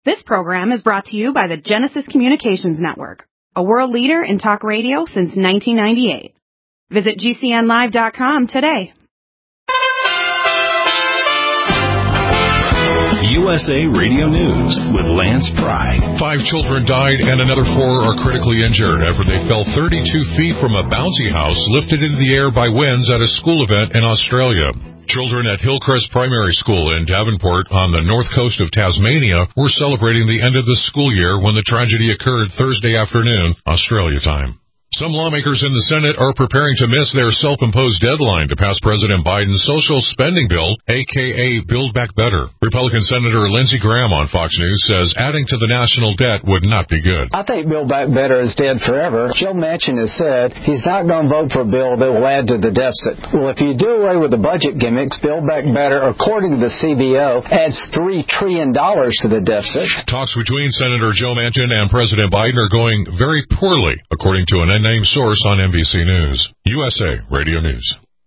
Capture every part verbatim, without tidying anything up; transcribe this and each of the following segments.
This program is brought to you by the Genesis Communications Network, a world leader in talk radio since nineteen ninety-eight. Visit G C N live dot com today. U S A Radio News with Lance Pry. Five children died and another four are critically injured after they fell thirty-two feet from a bouncy house lifted into the air by winds at a school event in Australia. Children at Hillcrest Primary School in Davenport on the north coast of Tasmania were celebrating the end of the school year when the tragedy occurred Thursday afternoon, Australia time. Some lawmakers in the Senate are preparing to miss their self-imposed deadline to pass President Biden's social spending bill, a k a. Build Back Better. Republican Senator Lindsey Graham on Fox News says adding to the national debt would not be good. I think Build Back Better is dead forever. Joe Manchin has said he's not going to vote for a bill that will add to the deficit. Well, if you do away with the budget gimmicks, Build Back Better, according to the C B O, adds three trillion dollars to the deficit. Talks between Senator Joe Manchin and President Biden are going very poorly, according to an unnamed source on N B C News. U S A Radio News.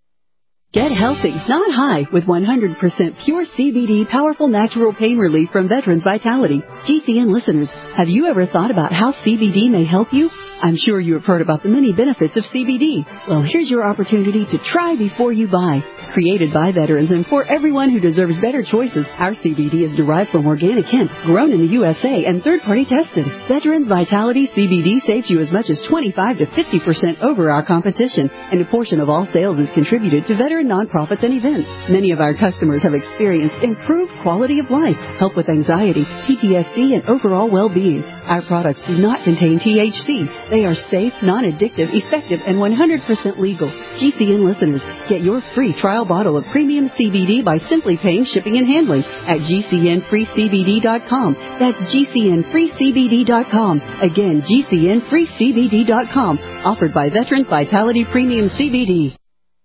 Get healthy, not high, with one hundred percent pure C B D powerful natural pain relief from Veterans Vitality. G C N listeners, have you ever thought about how C B D may help you? I'm sure you have heard about the many benefits of C B D. Well, here's your opportunity to try before you buy. Created by veterans and for everyone who deserves better choices, our C B D is derived from organic hemp, grown in the U S A, and third-party tested. Veterans Vitality C B D saves you as much as twenty-five to fifty percent over our competition, and a portion of all sales is contributed to veteran nonprofits and events. Many of our customers have experienced improved quality of life, help with anxiety, P T S D, and overall well-being. Our products do not contain T H C. They are safe, non-addictive, effective, and one hundred percent legal. G C N listeners, get your free trial bottle of premium C B D by simply paying shipping and handling at G C N free C B D dot com. That's G C N free C B D dot com. Again, G C N free C B D dot com. Offered by Veterans Vitality Premium C B D.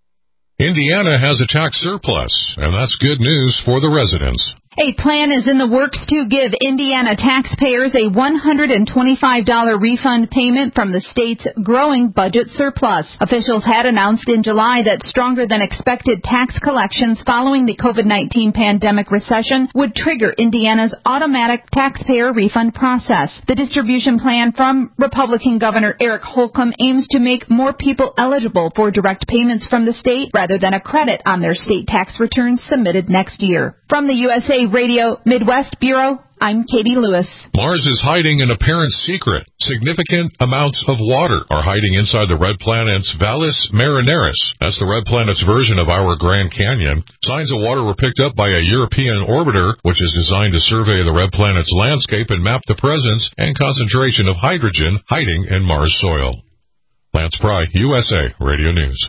Indiana has a tax surplus, and that's good news for the residents. A plan is in the works to give Indiana taxpayers a one hundred twenty-five dollars refund payment from the state's growing budget surplus. Officials had announced in July that stronger than expected tax collections following the COVID nineteen pandemic recession would trigger Indiana's automatic taxpayer refund process. The distribution plan from Republican Governor Eric Holcomb aims to make more people eligible for direct payments from the state rather than a credit on their state tax returns submitted next year. From the U S A Radio Midwest Bureau, I'm Katie Lewis. Mars is hiding an apparent secret. Significant amounts of water are hiding inside the red planet's Valles Marineris. That's the red planet's version of our Grand Canyon. Signs of water were picked up by a European orbiter, which is designed to survey the red planet's landscape and map the presence and concentration of hydrogen hiding in Mars soil. Lance Pry, U S A Radio News.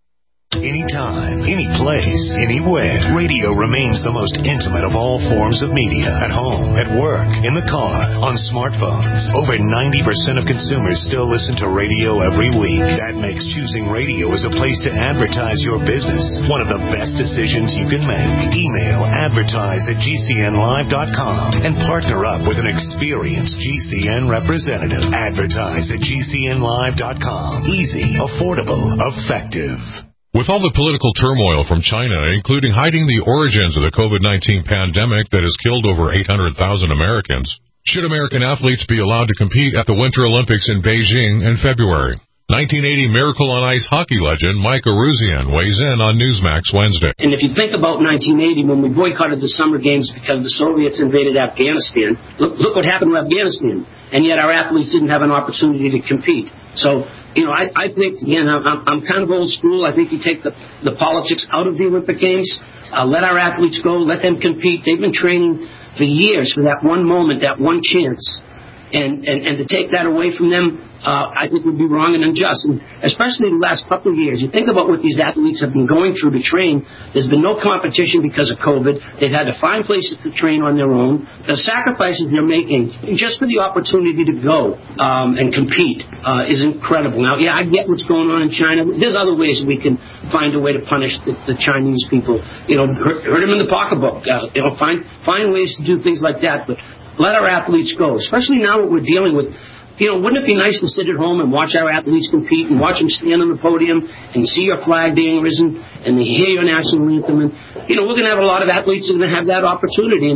Anytime, any place, anywhere. Radio remains the most intimate of all forms of media. At home, at work, in the car, on smartphones. Over ninety percent of consumers still listen to radio every week. That makes choosing radio as a place to advertise your business one of the best decisions you can make. Email advertise at G C N live dot com and partner up with an experienced G C N representative. Advertise at G C N live dot com. Easy, affordable, effective. With all the political turmoil from China, including hiding the origins of the COVID nineteen pandemic that has killed over eight hundred thousand Americans, should American athletes be allowed to compete at the Winter Olympics in Beijing in February? nineteen eighty Miracle on Ice hockey legend Mike Eruzian weighs in on Newsmax Wednesday. And if you think about nineteen eighty, when we boycotted the Summer Games because the Soviets invaded Afghanistan, look, look what happened to Afghanistan. And yet our athletes didn't have an opportunity to compete. So, you know, I, I think, again, I'm, I'm kind of old school. I think you take the, the politics out of the Olympic Games, uh, let our athletes go, let them compete. They've been training for years for that one moment, that one chance. And, and, and to take that away from them, uh, I think would be wrong and unjust. And especially the last couple of years. You think about what these athletes have been going through to train. There's been no competition because of COVID. They've had to find places to train on their own. The sacrifices they're making just for the opportunity to go um, and compete uh, is incredible. Now, yeah, I get what's going on in China. There's other ways we can find a way to punish the, the Chinese people. You know, hurt, hurt them in the pocketbook. Uh, you know, find find ways to do things like that. But let our athletes go, especially now what we're dealing with. You know, wouldn't it be nice to sit at home and watch our athletes compete and watch them stand on the podium and see your flag being risen and hear your national anthem? And, you know, we're going to have a lot of athletes that are going to have that opportunity. And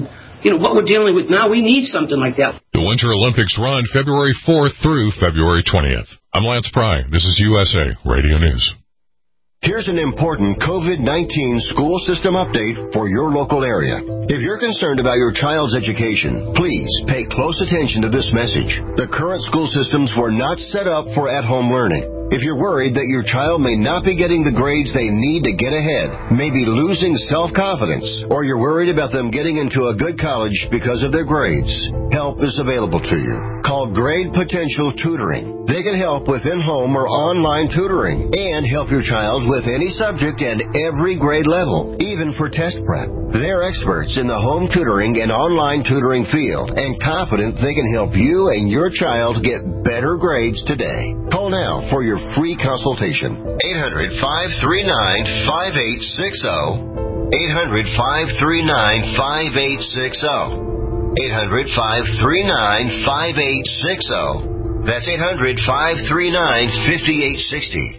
you know, what we're dealing with now, we need something like that. The Winter Olympics run February fourth through February twentieth. I'm Lance Pry. This is U S A Radio News. Here's an important COVID nineteen school system update for your local area. If you're concerned about your child's education, please pay close attention to this message. The current school systems were not set up for at-home learning. If you're worried that your child may not be getting the grades they need to get ahead, maybe losing self-confidence, or you're worried about them getting into a good college because of their grades, help is available to you. Call Grade Potential Tutoring. They can help with in-home or online tutoring and help your child with any subject and every grade level, even for test prep. They're experts in the home tutoring and online tutoring field and confident they can help you and your child get better grades today. Call now for your free consultation. eight hundred, five three nine, five eight six zero. eight hundred, five three nine, five eight six zero. eight hundred, five three nine, five eight six zero. That's eight hundred, five three nine, five eight six zero.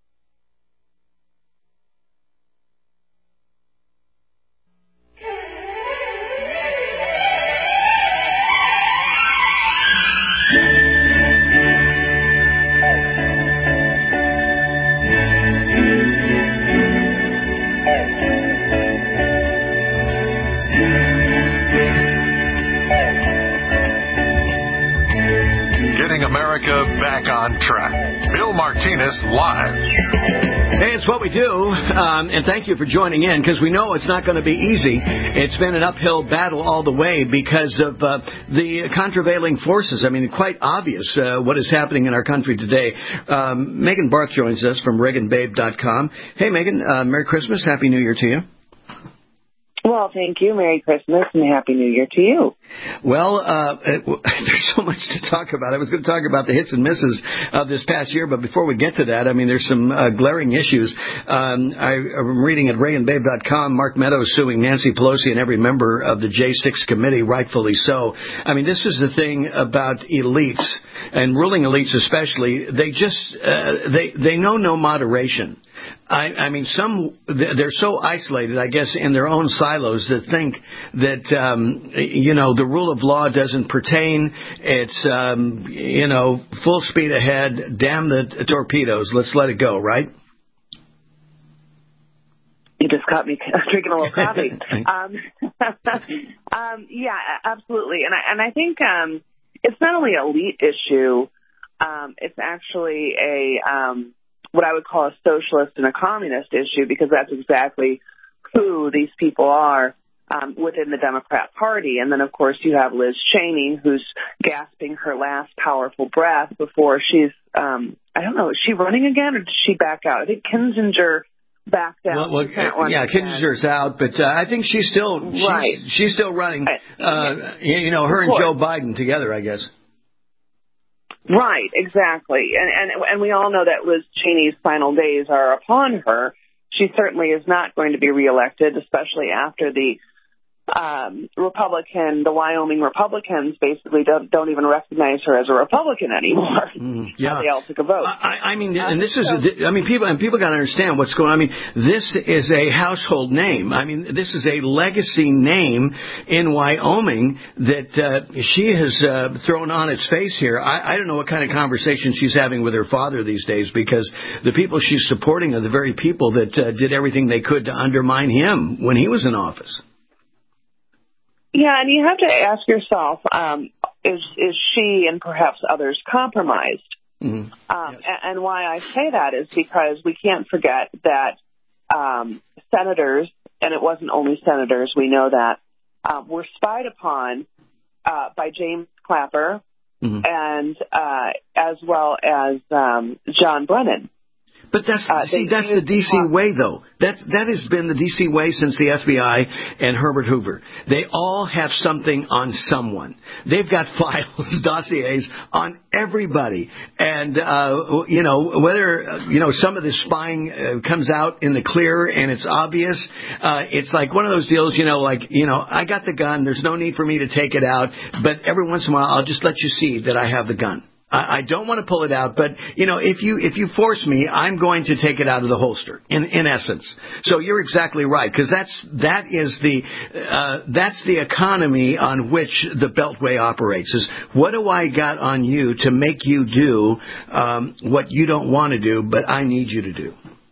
Back on track. Bill Martinez live. Hey, it's what we do, um, and thank you for joining in, because we know it's not going to be easy. It's been an uphill battle all the way because of uh, the contravailing forces. I mean, quite obvious uh, what is happening in our country today. Um, Megan Barth joins us from Reagan Babe dot com. Hey, Megan, uh, Merry Christmas. Happy New Year to you. Well, thank you. Merry Christmas and Happy New Year to you. Well, uh, it, there's so much to talk about. I was going to talk about the hits and misses of this past year, but before we get to that, I mean, there's some uh, glaring issues. Um, I, I'm reading at Reagan Babe dot com, Mark Meadows suing Nancy Pelosi and every member of the J six committee, rightfully so. I mean, this is the thing about elites, and ruling elites especially. They just, uh, they, they know no moderation. I, I mean, some they're so isolated, I guess, in their own silos that think that, um, you know, the rule of law doesn't pertain. It's, um, you know, full speed ahead. Damn the torpedoes. Let's let it go, right? You just caught me drinking a little coffee. um, um, yeah, absolutely. And I, and I think um, it's not only an elite issue. Um, it's actually a um, what I would call a socialist and a communist issue, because that's exactly who these people are um, within the Democrat Party. And then, of course, you have Liz Cheney, who's gasping her last powerful breath before she's, um, I don't know, is she running again or did she back out? I think Kinzinger backed out. Well, well, yeah, Kinzinger's out, but uh, I think she's still she's, right. she's still running. Uh, you know, her and Joe Biden together, I guess. Right, exactly. And, and and we all know that Liz Cheney's final days are upon her. She certainly is not going to be reelected, especially after the um, Republican, the Wyoming Republicans basically don't, don't even recognize her as a Republican anymore. Mm, yeah. They all took a vote. I, I mean, and this is, a, I mean, people, and people got to understand what's going on. I mean, this is a household name. I mean, this is a legacy name in Wyoming that uh, she has uh, thrown on its face here. I, I don't know what kind of conversation she's having with her father these days, because the people she's supporting are the very people that uh, did everything they could to undermine him when he was in office. Yeah, and you have to ask yourself, um, is is she and perhaps others compromised? Mm-hmm. Um, yes. and, and why I say that is because we can't forget that um, senators, and it wasn't only senators, we know that, uh, were spied upon uh, by James Clapper, mm-hmm. and uh, as well as um, John Brennan. But that's uh, see, that's the D C way, though. That that has been the D C way since the F B I and Herbert Hoover. They all have something on someone. They've got files, dossiers on everybody, and uh, you know whether uh, you know some of this spying uh, comes out in the clear and it's obvious. Uh, it's like one of those deals, you know, like you know, I got the gun. There's no need for me to take it out, but every once in a while, I'll just let you see that I have the gun. I don't want to pull it out, but, you know, if you if you force me, I'm going to take it out of the holster, in in essence. So you're exactly right, because that's that is the uh, that's the economy on which the Beltway operates. Is what do I got on you to make you do um, what you don't want to do, but I need you to do?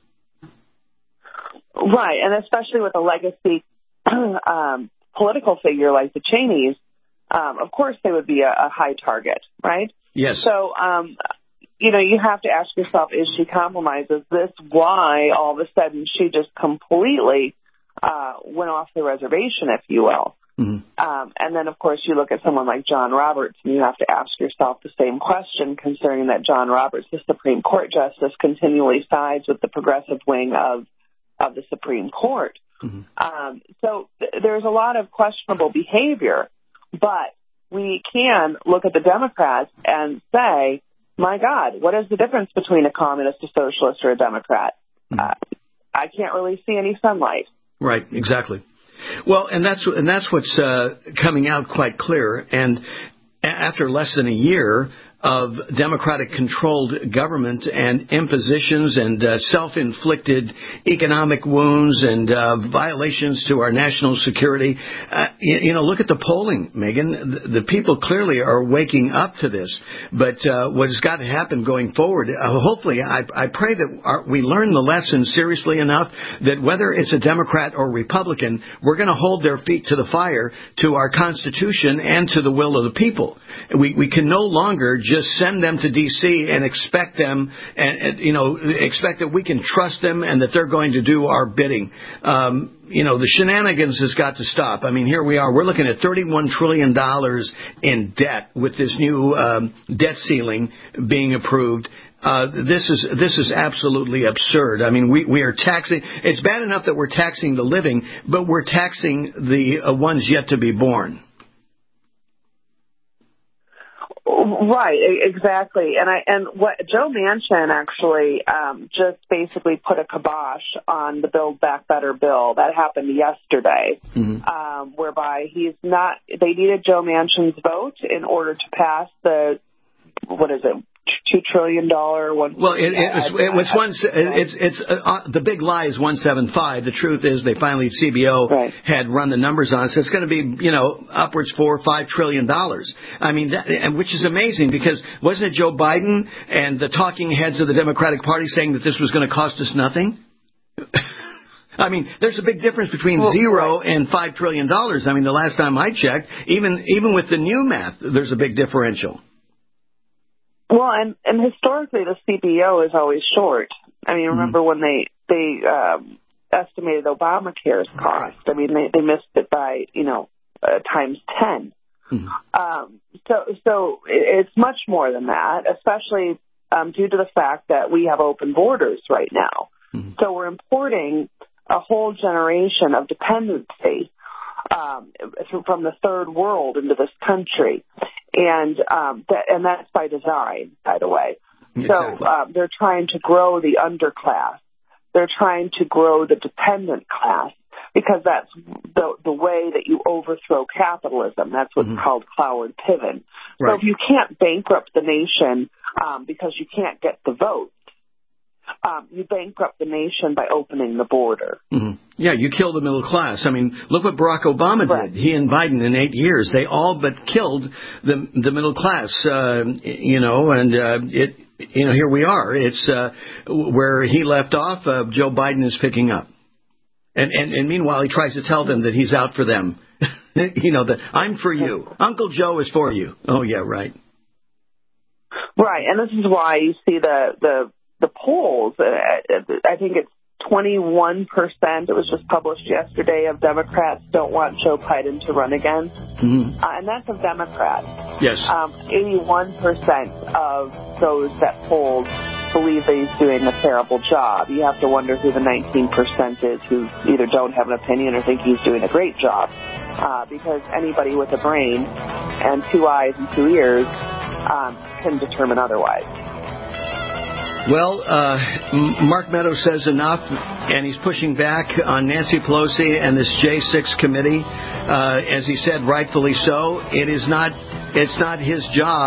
Right, and especially with a legacy um, political figure like the Cheneys, um, of course they would be a, a high target, right? Yes. So, um, you know, you have to ask yourself, is she compromised? Is this why all of a sudden she just completely uh, went off the reservation, if you will? Mm-hmm. Um, and then, of course, you look at someone like John Roberts, and you have to ask yourself the same question, concerning that John Roberts, the Supreme Court justice, continually sides with the progressive wing of of the Supreme Court. Mm-hmm. Um, so th- there's a lot of questionable behavior, but we can look at the Democrats and say, my God, what is the difference between a communist, a socialist, or a Democrat? Mm-hmm. Uh, I can't really see any sunlight. Right, exactly. Well, and that's and that's what's uh, coming out quite clear. And after less than a year of Democratic-controlled government and impositions and uh, self-inflicted economic wounds and uh, violations to our national security. Uh, you, you know, look at the polling, Megan. The, the people clearly are waking up to this. But uh, what has got to happen going forward, uh, hopefully, I, I pray that our, we learn the lesson seriously enough that whether it's a Democrat or Republican, we're going to hold their feet to the fire to our Constitution and to the will of the people. We, we can no longer just just send them to D C and expect them, and, and you know, expect that we can trust them and that they're going to do our bidding. Um, you know, the shenanigans has got to stop. I mean, here we are. We're looking at thirty-one trillion dollars in debt with this new um, debt ceiling being approved. Uh, this is this is absolutely absurd. I mean, we, we are taxing. It's bad enough that we're taxing the living, but we're taxing the uh, ones yet to be born. Right, exactly. And I and what Joe Manchin actually um, just basically put a kibosh on the Build Back Better bill. That happened yesterday, mm-hmm. um, whereby he's not. They needed Joe Manchin's vote in order to pass the what is it? Two trillion dollar one. Well, it, it, was, it was one. It's it's uh, the big lie is one seven five. The truth is they finally C B O right. had run the numbers on, so it's going to be you know upwards four or five trillion dollars. I mean, that, and which is amazing because wasn't it Joe Biden and the talking heads of the Democratic Party saying that this was going to cost us nothing? I mean, there's a big difference between well, zero right. and five trillion dollars. I mean, the last time I checked, even even with the new math, there's a big differential. Well, and, and historically, the C B O is always short. I mean, remember mm-hmm. when they they um, estimated Obamacare's cost? I mean, they, they missed it by you know uh, times ten. Mm-hmm. Um, so so it's much more than that, especially um, due to the fact that we have open borders right now. Mm-hmm. So we're importing a whole generation of dependency um, from the third world into this country. And um, that, and that's by design, by the way. Exactly. So um, they're trying to grow the underclass. They're trying to grow the dependent class because that's the the way that you overthrow capitalism. That's what's mm-hmm. called Cloward Piven. Right. So if you can't bankrupt the nation um, because you can't get the votes, Um, you bankrupt the nation by opening the border. Mm-hmm. Yeah, you kill the middle class. I mean, look what Barack Obama right. did. He and Biden in eight years, they all but killed the the middle class. Uh, you know, and uh, it. You know, here we are. It's uh, where he left off. Uh, Joe Biden is picking up, and, and and meanwhile he tries to tell them that he's out for them. you know that I'm for you. Uncle Joe is for you. Oh yeah, right. Right, and this is why you see the the. The polls, I think it's twenty-one percent, it was just published yesterday, of Democrats don't want Joe Biden to run again. Mm-hmm. Uh, and that's of Democrats. Yes. Um, eighty-one percent of those that polled believe that he's doing a terrible job. You have to wonder who the nineteen percent is who either don't have an opinion or think he's doing a great job. Uh, because anybody with a brain and two eyes and two ears um, can determine otherwise. Well, uh, Mark Meadows says enough, and he's pushing back on Nancy Pelosi and this J six committee. Uh, as he said, rightfully so. It is not, it's not his job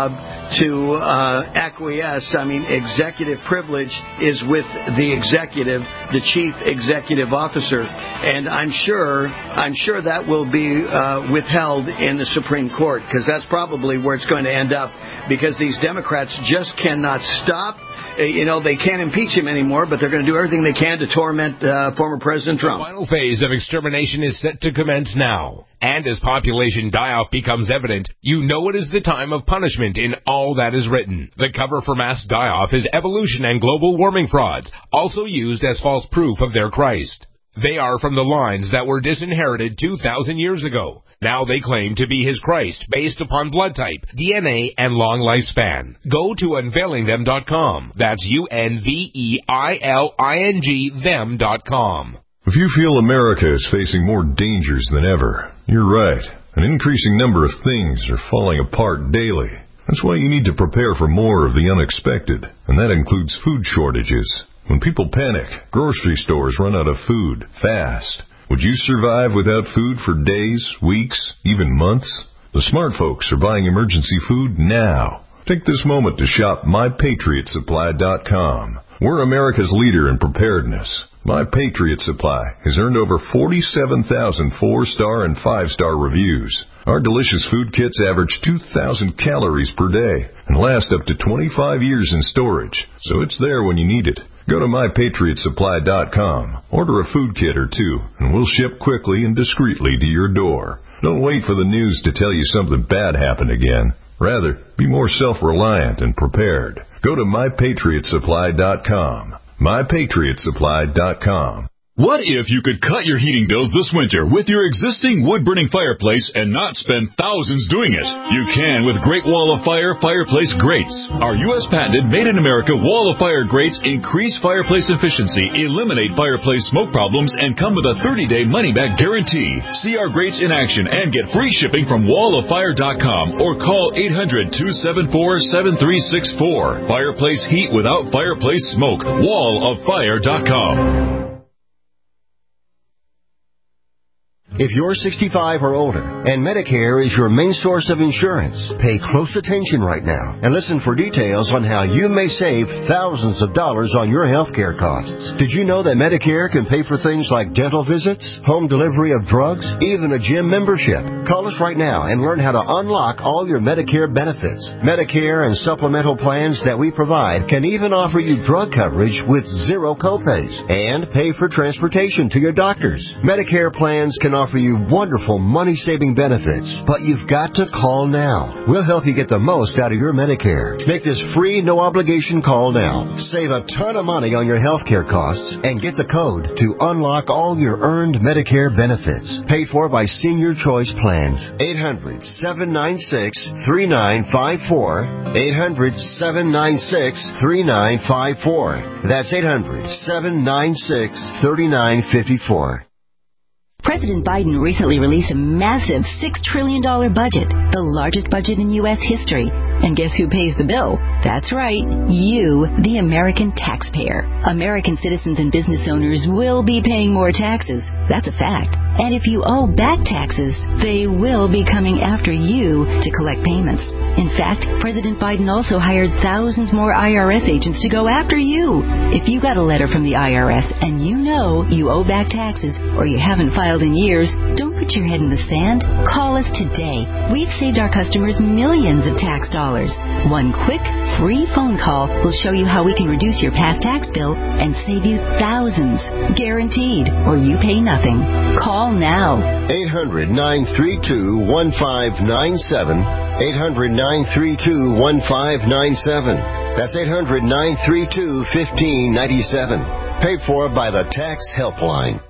to uh, acquiesce. I mean, executive privilege is with the executive, the chief executive officer, and I'm sure, I'm sure that will be uh, withheld in the Supreme Court, because that's probably where it's going to end up, because these Democrats just cannot stop. You know, they can't impeach him anymore, but they're going to do everything they can to torment uh, former President Trump. The final phase of extermination is set to commence now. And as population die-off becomes evident, you know it is the time of punishment in all that is written. The cover for mass die-off is evolution and global warming frauds, also used as false proof of their Christ. They are from the lines that were disinherited two thousand years ago. Now they claim to be his Christ based upon blood type, D N A, and long lifespan. Go to unveiling them dot com. That's U N V E I L I N G them dot com. If you feel America is facing more dangers than ever, you're right. An increasing number of things are falling apart daily. That's why you need to prepare for more of the unexpected, and that includes food shortages. When people panic, grocery stores run out of food fast. Would you survive without food for days, weeks, even months? The smart folks are buying emergency food now. Take this moment to shop my patriot supply dot com. We're America's leader in preparedness. My Patriot Supply has earned over forty-seven thousand four-star and five-star reviews. Our delicious food kits average two thousand calories per day and last up to twenty-five years in storage, so it's there when you need it. Go to my patriot supply dot com, order a food kit or two, and we'll ship quickly and discreetly to your door. Don't wait for the news to tell you something bad happened again. Rather, be more self-reliant and prepared. Go to my patriot supply dot com. my patriot supply dot com. What if you could cut your heating bills this winter with your existing wood-burning fireplace and not spend thousands doing it? You can with Great Wall of Fire Fireplace Grates. Our U S patented made-in-America Wall of Fire grates increase fireplace efficiency, eliminate fireplace smoke problems, and come with a thirty-day money-back guarantee. See our grates in action and get free shipping from wall of fire dot com or call eight hundred, two seven four, seven three six four. Fireplace heat without fireplace smoke. wall of fire dot com. If you're sixty-five or older and Medicare is your main source of insurance, pay close attention right now and listen for details on how you may save thousands of dollars on your health care costs. Did you know that Medicare can pay for things like dental visits, home delivery of drugs, even a gym membership? Call us right now and learn how to unlock all your Medicare benefits. Medicare and supplemental plans that we provide can even offer you drug coverage with zero copays and pay for transportation to your doctors. Medicare plans can offer you wonderful money-saving benefits, but you've got to call now. We'll help you get the most out of your Medicare. Make this free, no-obligation call now. Save a ton of money on your health care costs and get the code to unlock all your earned Medicare benefits. Paid for by Senior Choice Plans. eight hundred, seven nine six, three nine five four. eight hundred, seven nine six, three nine five four. That's eight hundred, seven nine six, three nine five four. President Biden recently released a massive six trillion dollars budget, the largest budget in U S history. And guess who pays the bill? That's right, you, the American taxpayer. American citizens and business owners will be paying more taxes. That's a fact. And if you owe back taxes, they will be coming after you to collect payments. In fact, President Biden also hired thousands more I R S agents to go after you. If you got a letter from the I R S and you know you owe back taxes or you haven't filed in years, don't put your head in the sand. Call us today. We've saved our customers millions of tax dollars. One quick, free phone call will show you how we can reduce your past tax bill and save you thousands. Guaranteed, or you pay nothing. Call now. eight hundred, nine three two, one five nine seven. eight hundred, nine three two, one five nine seven. That's eight hundred, nine three two, one five nine seven. Paid for by the Tax Helpline.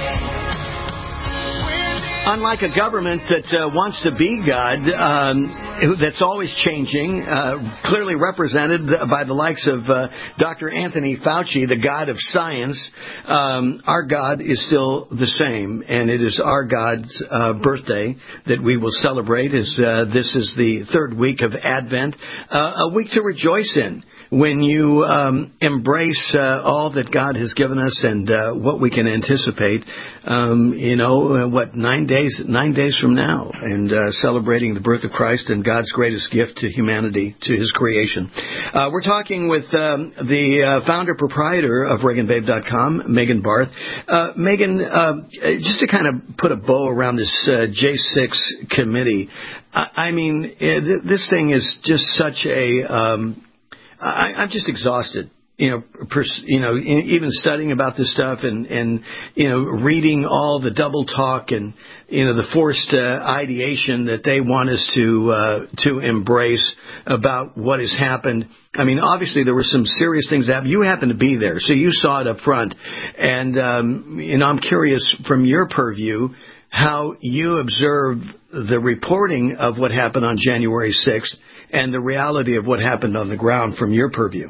Unlike a government that uh, wants to be God, um, that's always changing, uh, clearly represented by the likes of uh, Doctor Anthony Fauci, the God of science. Um, our God is still the same, and it is our God's uh, birthday that we will celebrate. As uh, this is the third week of Advent, uh, a week to rejoice in. When you um, embrace uh, all that God has given us and uh, what we can anticipate, um, you know, uh, what, nine days nine days from now, and uh, celebrating the birth of Christ and God's greatest gift to humanity, to His creation. Uh, we're talking with um, the uh, founder-proprietor of Reagan Babe dot com, Megan Barth. Uh, Megan, uh, just to kind of put a bow around this uh, J six committee, I, I mean, uh, th- this thing is just such a... Um, I, I'm just exhausted, you know, pers- you know, even studying about this stuff and, and, you know, reading all the double talk and, you know, the forced uh, ideation that they want us to, uh, to embrace about what has happened. I mean, obviously there were some serious things that happened. You happened to be there, so you saw it up front. And, um, you know, I'm curious from your purview how you observe the reporting of what happened on January sixth and the reality of what happened on the ground from your purview.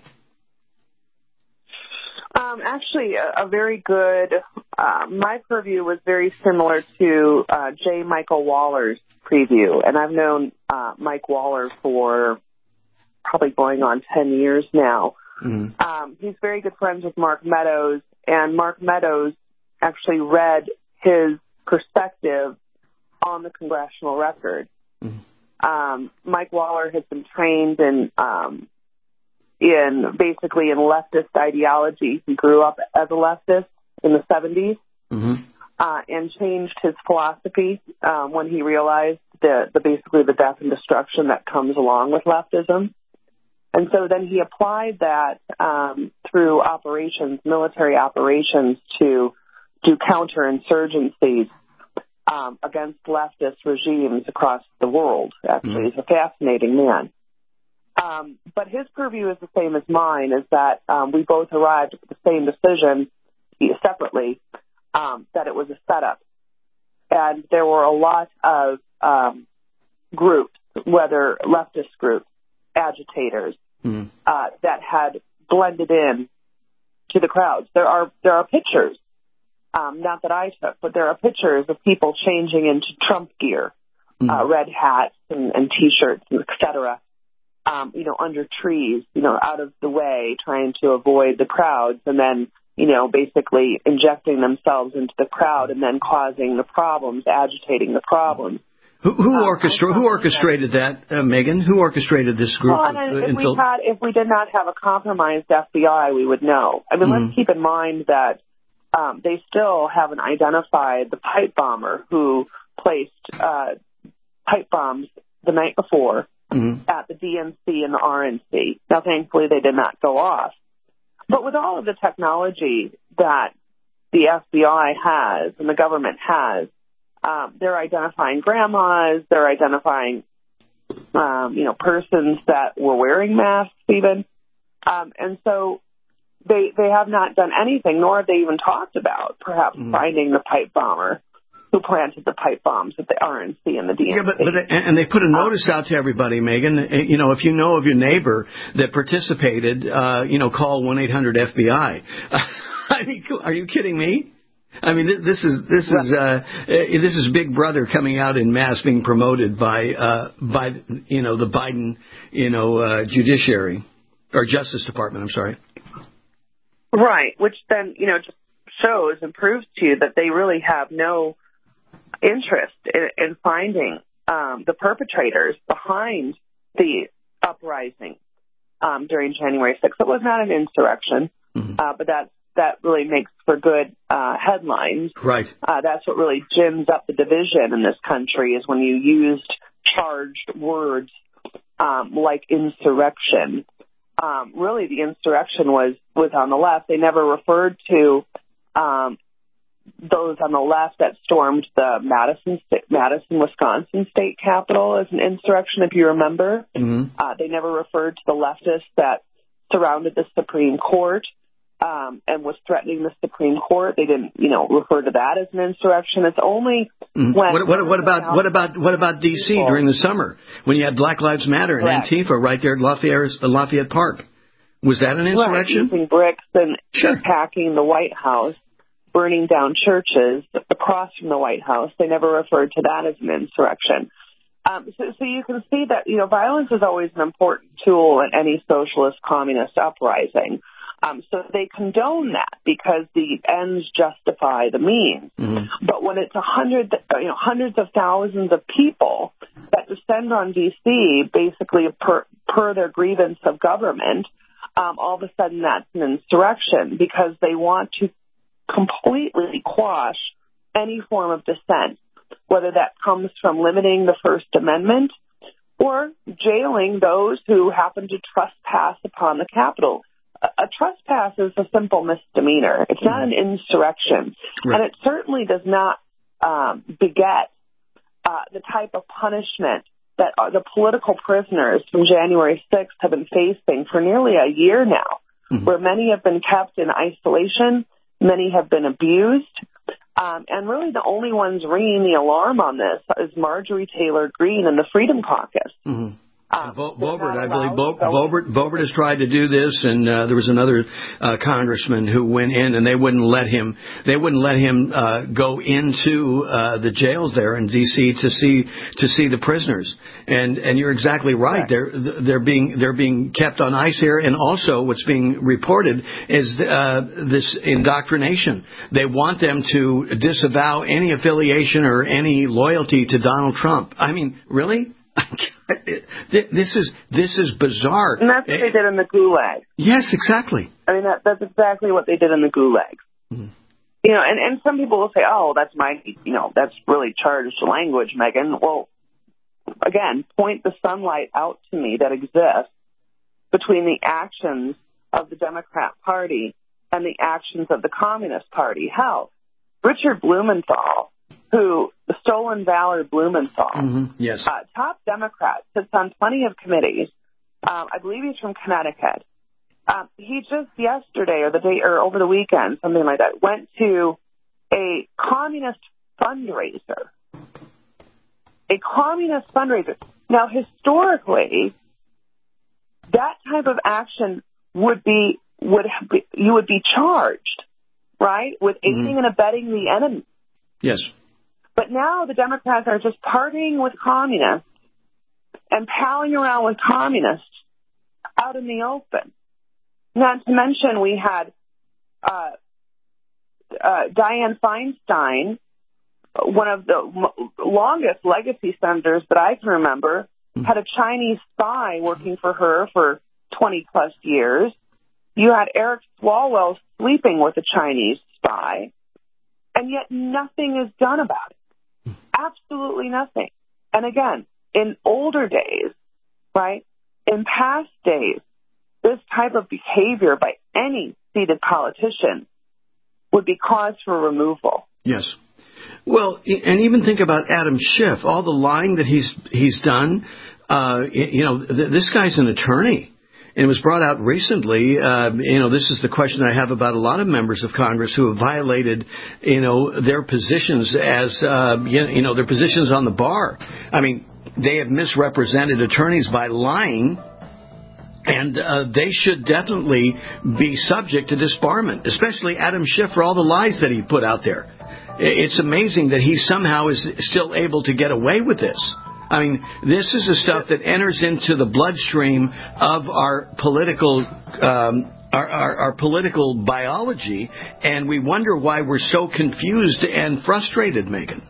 Um, actually, a, a very good, uh, my purview was very similar to uh, J. Michael Waller's preview. And I've known uh, Mike Waller for probably going on ten years now. Mm-hmm. Um, he's very good friends with Mark Meadows, and Mark Meadows actually read his perspective on the congressional record. Mm-hmm. Um, Mike Waller has been trained in, um, in basically in leftist ideology. He grew up as a leftist in the seventies, mm-hmm. uh, and changed his philosophy, um, when he realized the, the basically the death and destruction that comes along with leftism. And so then he applied that, um, through operations, military operations, to do counterinsurgencies Um, against leftist regimes across the world. Actually, mm-hmm. he's a fascinating man. Um, but his purview is the same as mine, is that um, we both arrived at the same decision separately, um, that it was a setup. And there were a lot of um, groups, whether leftist groups, agitators, mm-hmm. uh, that had blended in to the crowds. There are there are pictures. Um, not that I took, but there are pictures of people changing into Trump gear, mm-hmm. uh, red hats and, and T-shirts, et cetera, um, you know, under trees, you know, out of the way, trying to avoid the crowds, and then, you know, basically injecting themselves into the crowd and then causing the problems, agitating the problems. Who, who, um, orchestra- who orchestrated that, uh, Megan? Who orchestrated this group? Well, of, uh, if, we had, if we did not have a compromised F B I, we would know. I mean, mm-hmm. let's keep in mind that Um, they still haven't identified the pipe bomber who placed uh, pipe bombs the night before mm-hmm. at the D N C and the R N C. Now, thankfully, they did not go off. But with all of the technology that the F B I has and the government has, um, they're identifying grandmas, they're identifying, um, you know, persons that were wearing masks even. Um, and so They they have not done anything, nor have they even talked about perhaps mm. finding the pipe bomber who planted the pipe bombs at the R N C and the D N C. Yeah, but, but and they put a notice out to everybody, Megan. You know, if you know of your neighbor that participated, uh, you know, call one eight hundred F B I. I mean, are you kidding me? I mean, this is this is uh, this is Big Brother coming out in mass, being promoted by uh, by you know the Biden you know uh, judiciary or Justice Department. I'm sorry. Right, which then, you know, just shows and proves to you that they really have no interest in, in finding um, the perpetrators behind the uprising um, during January sixth. It was not an insurrection, mm-hmm. uh, but that that really makes for good uh, headlines. Right. Uh, that's what really gins up the division in this country, is when you used charged words um, like insurrection. Um, really, the insurrection was, was on the left. They never referred to um, those on the left that stormed the Madison, Madison, Wisconsin state capitol as an insurrection, if you remember. Mm-hmm. Uh, they never referred to the leftists that surrounded the Supreme Court um, and was threatening the Supreme Court. They didn't, you know, refer to that as an insurrection. It's only mm-hmm. when what, what, what about what about what about D C during the summer when you had Black Lives Matter and Correct. Antifa right there at Lafayette, Lafayette Park? Was that an insurrection? Right, using bricks and sure. attacking the White House, burning down churches across from the White House. They never referred to that as an insurrection. Um, so, so you can see that, you know, violence is always an important tool in any socialist communist uprising. Um, so they condone that because the ends justify the means. Mm-hmm. But when it's a hundred, you know, hundreds of thousands of people that descend on D C basically per, per their grievance of government, um, all of a sudden that's an insurrection because they want to completely quash any form of dissent, whether that comes from limiting the First Amendment or jailing those who happen to trespass upon the Capitol. A, a trespass is a simple misdemeanor. It's not an insurrection. Right. And it certainly does not um, beget uh, the type of punishment that uh, the political prisoners from January sixth have been facing for nearly a year now, mm-hmm. where many have been kept in isolation, many have been abused. Um, and really the only ones ringing the alarm on this is Marjorie Taylor Greene and the Freedom Caucus. Mm-hmm. Um, Bo- Boebert, I believe Bo- Boebert, Boebert has tried to do this, and uh, there was another uh, congressman who went in, and they wouldn't let him. They wouldn't let him uh, go into uh, the jails there in D C to see to see the prisoners. And and you're exactly right. right. They're they're being they're being kept on ice here, and also what's being reported is uh, this indoctrination. They want them to disavow any affiliation or any loyalty to Donald Trump. I mean, really? This is this is bizarre. And that's what they did in the Gulag. Yes, exactly. I mean, that, that's exactly what they did in the Gulag. Mm-hmm. You know, and, and some people will say, oh, that's my, you know, that's really charged language, Megan. Well, again, point the sunlight out to me that exists between the actions of the Democrat Party and the actions of the Communist Party. Hell, Richard Blumenthal, who, the Stolen Valor Blumenthal, mm-hmm. yes. uh, top Democrat, sits on plenty of committees. Um, I believe he's from Connecticut. Um, he just yesterday or the day or over the weekend, something like that, went to a communist fundraiser. A communist fundraiser. Now, historically, that type of action would be would be, you would be charged, right, with aiding mm-hmm. and abetting the enemy. Yes. But now the Democrats are just partying with communists and palling around with communists out in the open. Not to mention we had uh, uh, Dianne Feinstein, one of the m- longest legacy senators that I can remember, had a Chinese spy working for her for twenty plus years. You had Eric Swalwell sleeping with a Chinese spy, and yet nothing is done about it. Absolutely nothing. And again, in older days, right, in past days, this type of behavior by any seated politician would be cause for removal. Yes. Well, and even think about Adam Schiff, all the lying that he's he's done. Uh, you know, th- this guy's an attorney. And it was brought out recently, uh, you know, this is the question I have about a lot of members of Congress who have violated, you know, their positions as, uh, you know, their positions on the bar. I mean, they have misrepresented attorneys by lying, and uh, they should definitely be subject to disbarment, especially Adam Schiff for all the lies that he put out there. It's amazing that he somehow is still able to get away with this. I mean, this is the stuff that enters into the bloodstream of our political um, our, our, our political biology, and we wonder why we're so confused and frustrated, Megan.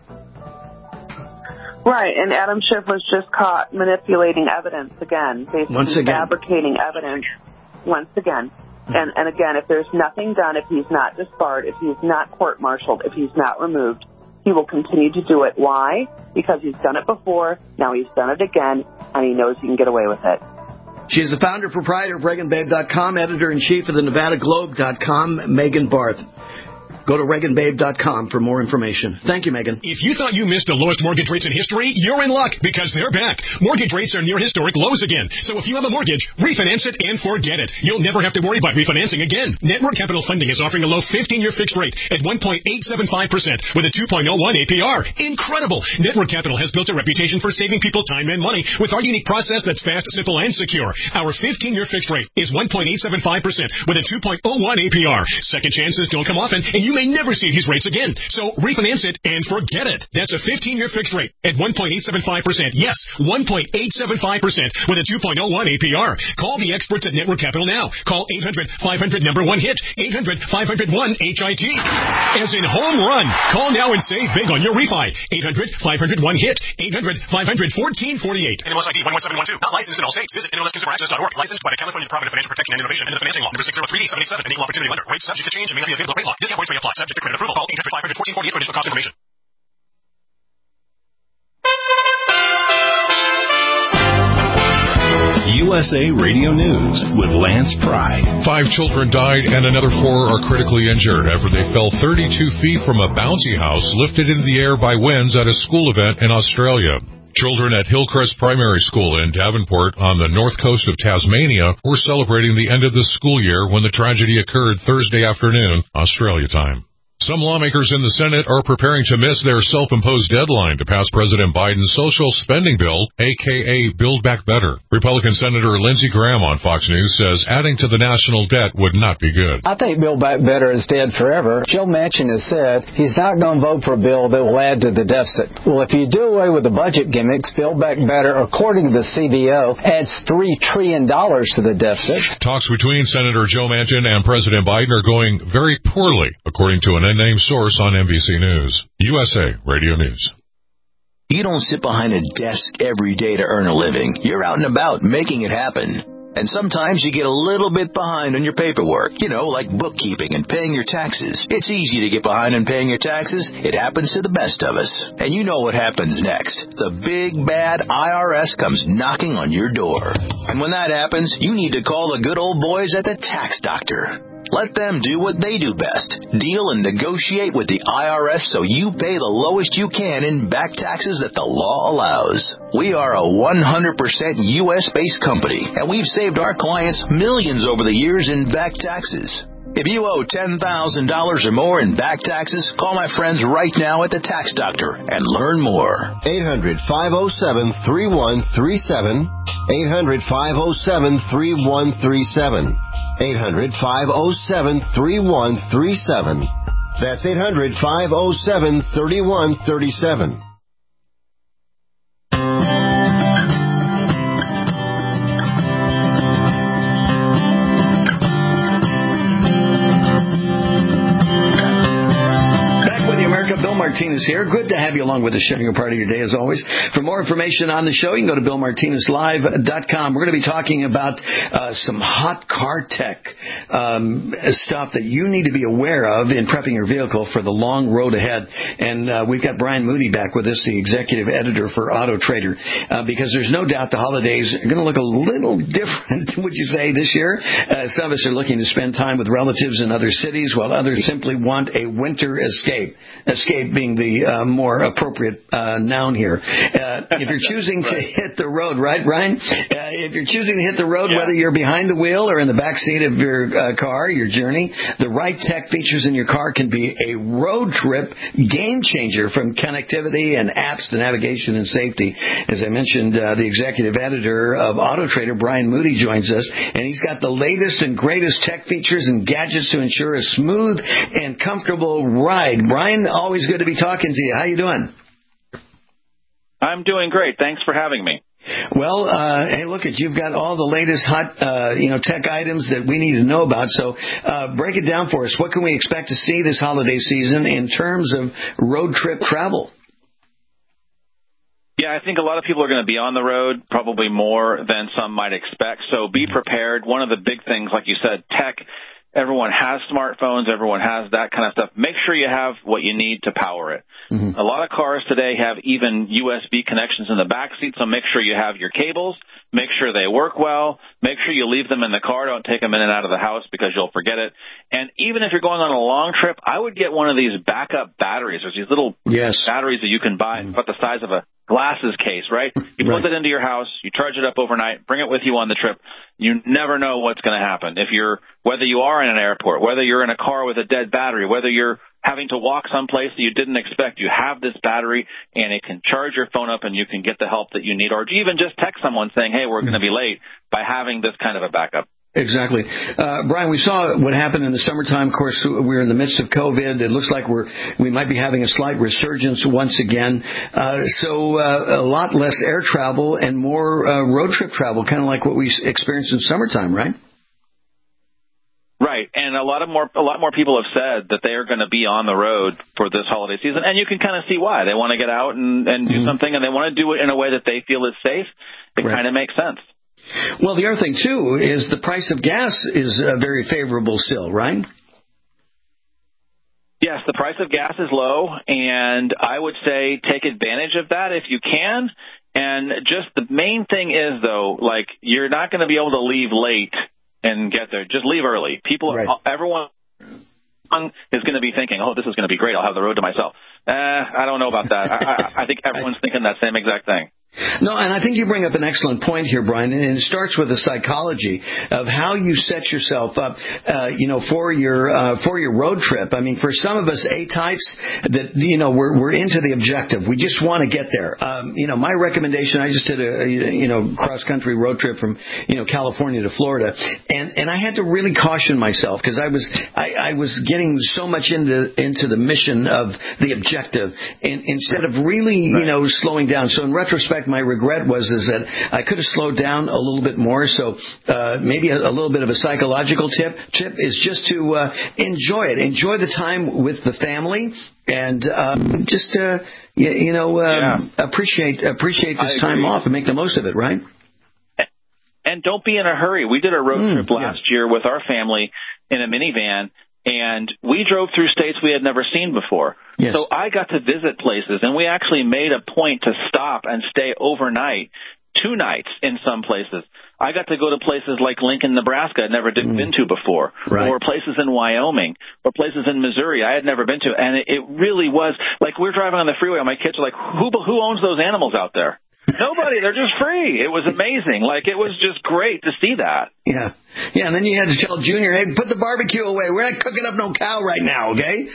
Right, and Adam Schiff was just caught manipulating evidence again, basically once again. fabricating evidence once again. And, and again, if there's nothing done, if he's not disbarred, if he's not court-martialed, if he's not removed, he will continue to do it. Why? Because he's done it before, now he's done it again, and he knows he can get away with it. She is the founder, proprietor of Reagan Babe dot com, editor-in-chief of the Nevada Globe dot com, Megan Barth. Go to Reagan Babe dot com for more information. Thank you, Megan. If you thought you missed the lowest mortgage rates in history, you're in luck because they're back. Mortgage rates are near historic lows again. So if you have a mortgage, refinance it and forget it. You'll never have to worry about refinancing again. Network Capital Funding is offering a low fifteen-year fixed rate at one point eight seven five percent with a two point oh one A P R. Incredible! Network Capital has built a reputation for saving people time and money with our unique process that's fast, simple, and secure. Our fifteen-year fixed rate is one point eight seven five percent with a two point oh one A P R. Second chances don't come often, and you may never see these rates again. So refinance it and forget it. That's a fifteen-year fixed rate at one point eight seven five percent. Yes, one point eight seven five percent with a two point oh one A P R. Call the experts at Network Capital now. Call eight hundred five hundred number one hit. eight hundred five hundred one H I T. As in home run. Call now and save big on your refi. eight hundred five hundred one hit. eight hundred five hundred fourteen forty-eight. N M L S I D one one seven one two. Not licensed in all states. Visit N M L S consumer access dot org. Licensed by the California Department of Financial Protection and Innovation and the Financing Law. Number six oh three D seven eight seven. An equal opportunity lender. Rates subject to change and may not be available. Rate lock. Discount rates may apply. Subject to credit approval. Call eight hundred five hundred fourteen forty-eight for additional cost information. U S A Radio News with Lance Pry. Five children died and another four are critically injured after they fell thirty-two feet from a bouncy house lifted into the air by winds at a school event in Australia. Children at Hillcrest Primary School in Davenport on the north coast of Tasmania were celebrating the end of the school year when the tragedy occurred Thursday afternoon, Australia time. Some lawmakers in the Senate are preparing to miss their self-imposed deadline to pass President Biden's social spending bill, a k a. Build Back Better. Republican Senator Lindsey Graham on Fox News says adding to the national debt would not be good. I think Build Back Better is dead forever. Joe Manchin has said he's not going to vote for a bill that will add to the deficit. Well, if you do away with the budget gimmicks, Build Back Better, according to the C B O, adds three trillion dollars to the deficit. Talks between Senator Joe Manchin and President Biden are going very poorly, according to an unnamed source on N B C News. U S A Radio News. You don't sit behind a desk every day to earn a living. You're out and about making it happen. And sometimes you get a little bit behind on your paperwork, you know, like bookkeeping and paying your taxes. It's easy to get behind on paying your taxes. It happens to the best of us. And you know what happens next. The big, bad I R S comes knocking on your door. And when that happens, you need to call the good old boys at the Tax Doctor. Let them do what they do best. Deal and negotiate with the I R S so you pay the lowest you can in back taxes that the law allows. We are a one hundred percent U S-based company, and we've saved our clients millions over the years in back taxes. If you owe ten thousand dollars or more in back taxes, call my friends right now at the Tax Doctor and learn more. eight hundred five oh seven three one three seven. eight hundred five oh seven three one three seven. eight hundred five oh seven three one three seven. That's eight hundred five oh seven three one three seven. Bill Martinez here. Good to have you along with us, sharing a part of your day as always. For more information on the show, you can go to Bill Martinez Live dot com. We're going to be talking about uh, some hot car tech um, stuff that you need to be aware of in prepping your vehicle for the long road ahead. And uh, we've got Brian Moody back with us, the executive editor for Auto Trader, uh, because there's no doubt the holidays are going to look a little different, would you say, this year? Uh, some of us are looking to spend time with relatives in other cities, while others simply want a winter escape. Escape being the uh, more appropriate uh, noun here. Uh, if you're choosing right. to hit the road, right, Brian? Uh, if you're choosing to hit the road, yeah. whether you're behind the wheel or in the back seat of your uh, car, your journey, the right tech features in your car can be a road trip game changer, from connectivity and apps to navigation and safety. As I mentioned, uh, the executive editor of Auto Trader, Brian Moody, joins us, and he's got the latest and greatest tech features and gadgets to ensure a smooth and comfortable ride. Brian, always good to be talking to you. How you doing? I'm doing great. Thanks for having me. Well, uh, hey, look, at you've got all the latest hot, uh, you know, tech items that we need to know about. So, uh, break it down for us. What can we expect to see this holiday season in terms of road trip travel? Yeah, I think a lot of people are going to be on the road, probably more than some might expect. So be prepared. One of the big things, like you said, tech Everyone has smartphones. Everyone has that kind of stuff. Make sure you have what you need to power it. Mm-hmm. A lot of cars today have even U S B connections in the back seat, so make sure you have your cables. Make sure they work well. Make sure you leave them in the car. Don't take them in and out of the house because you'll forget it. And even if you're going on a long trip, I would get one of these backup batteries. There's these little yes. batteries that you can buy about the size of a glasses case, right? You right. put it into your house, you charge it up overnight, bring it with you on the trip. You never know what's going to happen. If you're, whether you are in an airport, whether you're in a car with a dead battery, whether you're having to walk someplace that you didn't expect, you have this battery and it can charge your phone up and you can get the help that you need, or even just text someone saying, hey, we're going to be late, by having this kind of a backup. Exactly. Uh, Brian, we saw what happened in the summertime. Of course, we're in the midst of COVID. It looks like we're, we might be having a slight resurgence once again. Uh, so uh, a lot less air travel and more uh, road trip travel, kind of like what we experienced in summertime, right? Right, and a lot of more a lot more people have said that they are going to be on the road for this holiday season, and you can kind of see why. They want to get out and, and do mm-hmm. something, and they want to do it in a way that they feel is safe. It right. kind of makes sense. Well, the other thing, too, is the price of gas is uh, very favorable still, right? Yes, the price of gas is low, and I would say take advantage of that if you can. And just the main thing is, though, like, you're not going to be able to leave late and get there. Just leave early. People, right. everyone is going to be thinking, oh, this is going to be great. I'll have the road to myself. Eh, I don't know about that. I, I, I think everyone's thinking that same exact thing. No, and I think you bring up an excellent point here, Brian, and it starts with the psychology of how you set yourself up, uh, you know, for your uh, for your road trip. I mean, for some of us A-types that, you know, we're we're into the objective. We just want to get there. Um, you know, my recommendation, I just did a, you know, cross-country road trip from, you know, California to Florida, and, and I had to really caution myself because I was I, I was getting so much into into the mission of the objective and, instead of really, you know, slowing down. So in retrospect, my regret was is that I could have slowed down a little bit more. So uh, maybe a, a little bit of a psychological tip tip is just to uh, enjoy it, enjoy the time with the family, and um, just uh, you, you know um, yeah. appreciate appreciate this time off and make the most of it, right? And don't be in a hurry. We did a road mm, trip last yeah. year with our family in a minivan. And we drove through states we had never seen before. Yes. So I got to visit places, and we actually made a point to stop and stay overnight, two nights in some places. I got to go to places like Lincoln, Nebraska I'd never mm. been to before, right. or places in Wyoming, or places in Missouri I had never been to. And it, it really was, like, we're driving on the freeway, and my kids are like, who, who owns those animals out there? Nobody. They're just free. It was amazing. Like, it was just great to see that. Yeah. Yeah, and then you had to tell Junior, hey, put the barbecue away. We're not cooking up no cow right now, okay?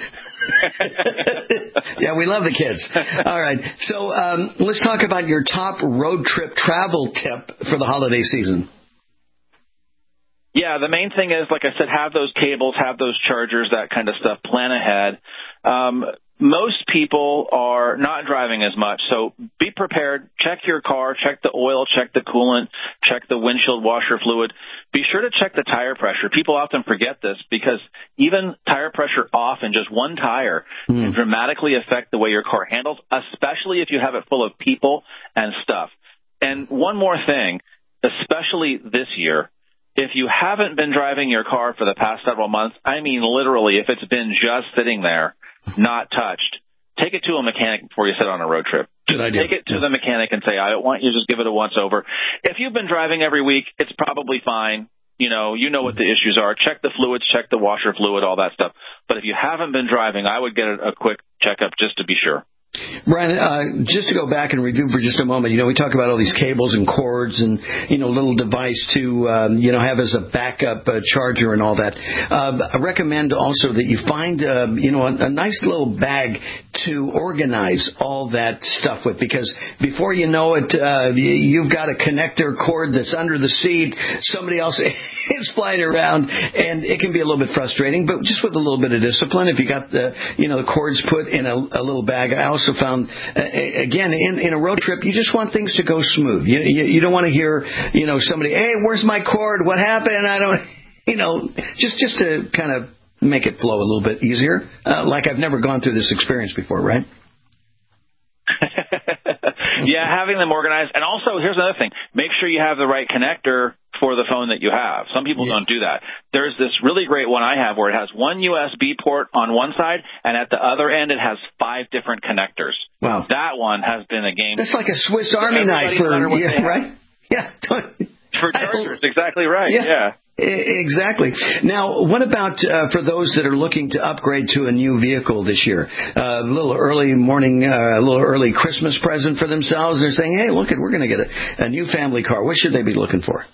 Yeah, we love the kids. All right. So um, let's talk about your top road trip travel tip for the holiday season. Yeah, the main thing is, like I said, have those cables, have those chargers, that kind of stuff. Plan ahead. Um, most people are not driving as much, so be prepared. Check your car, check the oil, check the coolant, check the windshield washer fluid. Be sure to check the tire pressure. People often forget this because even tire pressure off in just one tire mm. can dramatically affect the way your car handles, especially if you have it full of people and stuff. And one more thing, especially this year, if you haven't been driving your car for the past several months, I mean literally if it's been just sitting there, not touched, take it to a mechanic before you set on a road trip. Good idea. Take it to yeah. the mechanic and say, I don't want you to just give it a once over. If you've been driving every week, it's probably fine. You know, you know what the issues are. Check the fluids, check the washer fluid, all that stuff. But if you haven't been driving, I would get a, a quick checkup just to be sure. Brian, uh, just to go back and review for just a moment, you know, we talk about all these cables and cords and, you know, little device to, um, you know, have as a backup uh, charger and all that. Uh, I recommend also that you find, uh, you know, a, a nice little bag to organize all that stuff with, because before you know it, uh, you've got a connector cord that's under the seat, somebody else is flying around, and it can be a little bit frustrating, but just with a little bit of discipline, if you got the, you know, the cords put in a, a little bag. I also found, uh, again, in, in a road trip, you just want things to go smooth. You, you, you don't want to hear, you know, somebody, hey, where's my cord? What happened? I don't, you know, just, just to kind of make it flow a little bit easier. Uh, like I've never gone through this experience before, right? Yeah, having them organized. And also, here's another thing. Make sure you have the right connector for the phone that you have. Some people yeah. don't do that. There's this really great one I have where it has one U S B port on one side, and at the other end it has five different connectors. Wow. That one has been a game. That's like a Swiss Army knife for, yeah, right? Yeah. For chargers, exactly right, yeah. yeah. Exactly. Now, what about uh, for those that are looking to upgrade to a new vehicle this year? Uh, a little early morning, uh, a little early Christmas present for themselves. They're saying, hey, look, we're going to get a, a new family car. What should they be looking for?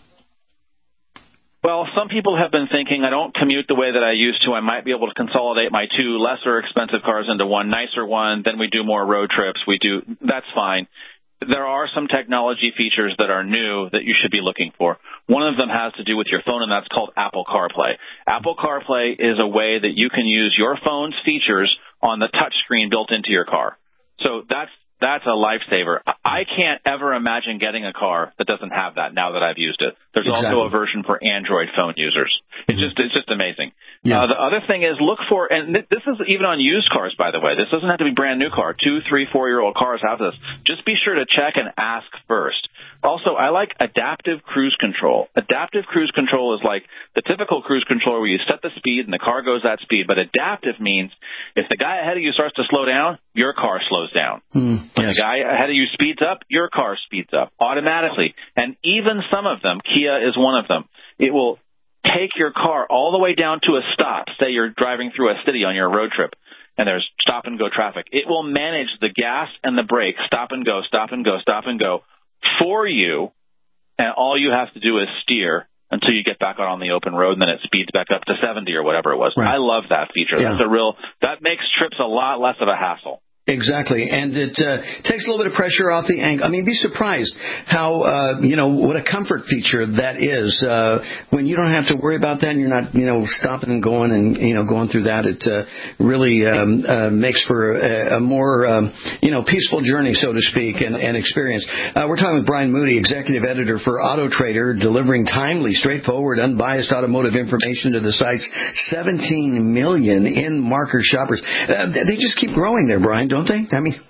Well, some people have been thinking, I don't commute the way that I used to. I might be able to consolidate my two lesser expensive cars into one nicer one. Then we do more road trips. We do. That's fine. There are some technology features that are new that you should be looking for. One of them has to do with your phone, and that's called Apple CarPlay. Apple CarPlay is a way that you can use your phone's features on the touchscreen built into your car. So that's that's a lifesaver. I can't ever imagine getting a car that doesn't have that now that I've used it. There's exactly. also a version for Android phone users. It's mm-hmm. just it's just amazing. Yeah. Uh, the other thing is look for, and th- this is even on used cars, by the way. This doesn't have to be brand new car. Two, three, four-year-old cars have this. Just be sure to check and ask first. Also, I like adaptive cruise control. Adaptive cruise control is like the typical cruise control where you set the speed and the car goes that speed. But adaptive means if the guy ahead of you starts to slow down, your car slows down. Mm, yes. When the guy ahead of you speeds up, your car speeds up automatically. And even some of them, Kia is one of them, it will take your car all the way down to a stop. Say you're driving through a city on your road trip and there's stop-and-go traffic. It will manage the gas and the brake, stop and go, stop and go, stop and go, for you, and all you have to do is steer until you get back out on the open road, and then it speeds back up to seventy or whatever it was. Right. I love that feature. Yeah. That's a real that makes trips a lot less of a hassle. Exactly, and it uh, takes a little bit of pressure off the ankle. I mean, be surprised how, uh, you know, what a comfort feature that is uh, when you don't have to worry about that and you're not, you know, stopping and going and, you know, going through that. It uh, really um, uh, makes for a, a more, um, you know, peaceful journey, so to speak, and, and experience. Uh, we're talking with Brian Moody, executive editor for Auto Trader, delivering timely, straightforward, unbiased automotive information to the site's seventeen million in-marker shoppers. Uh, they just keep growing there, Brian, don't Don't they? I mean,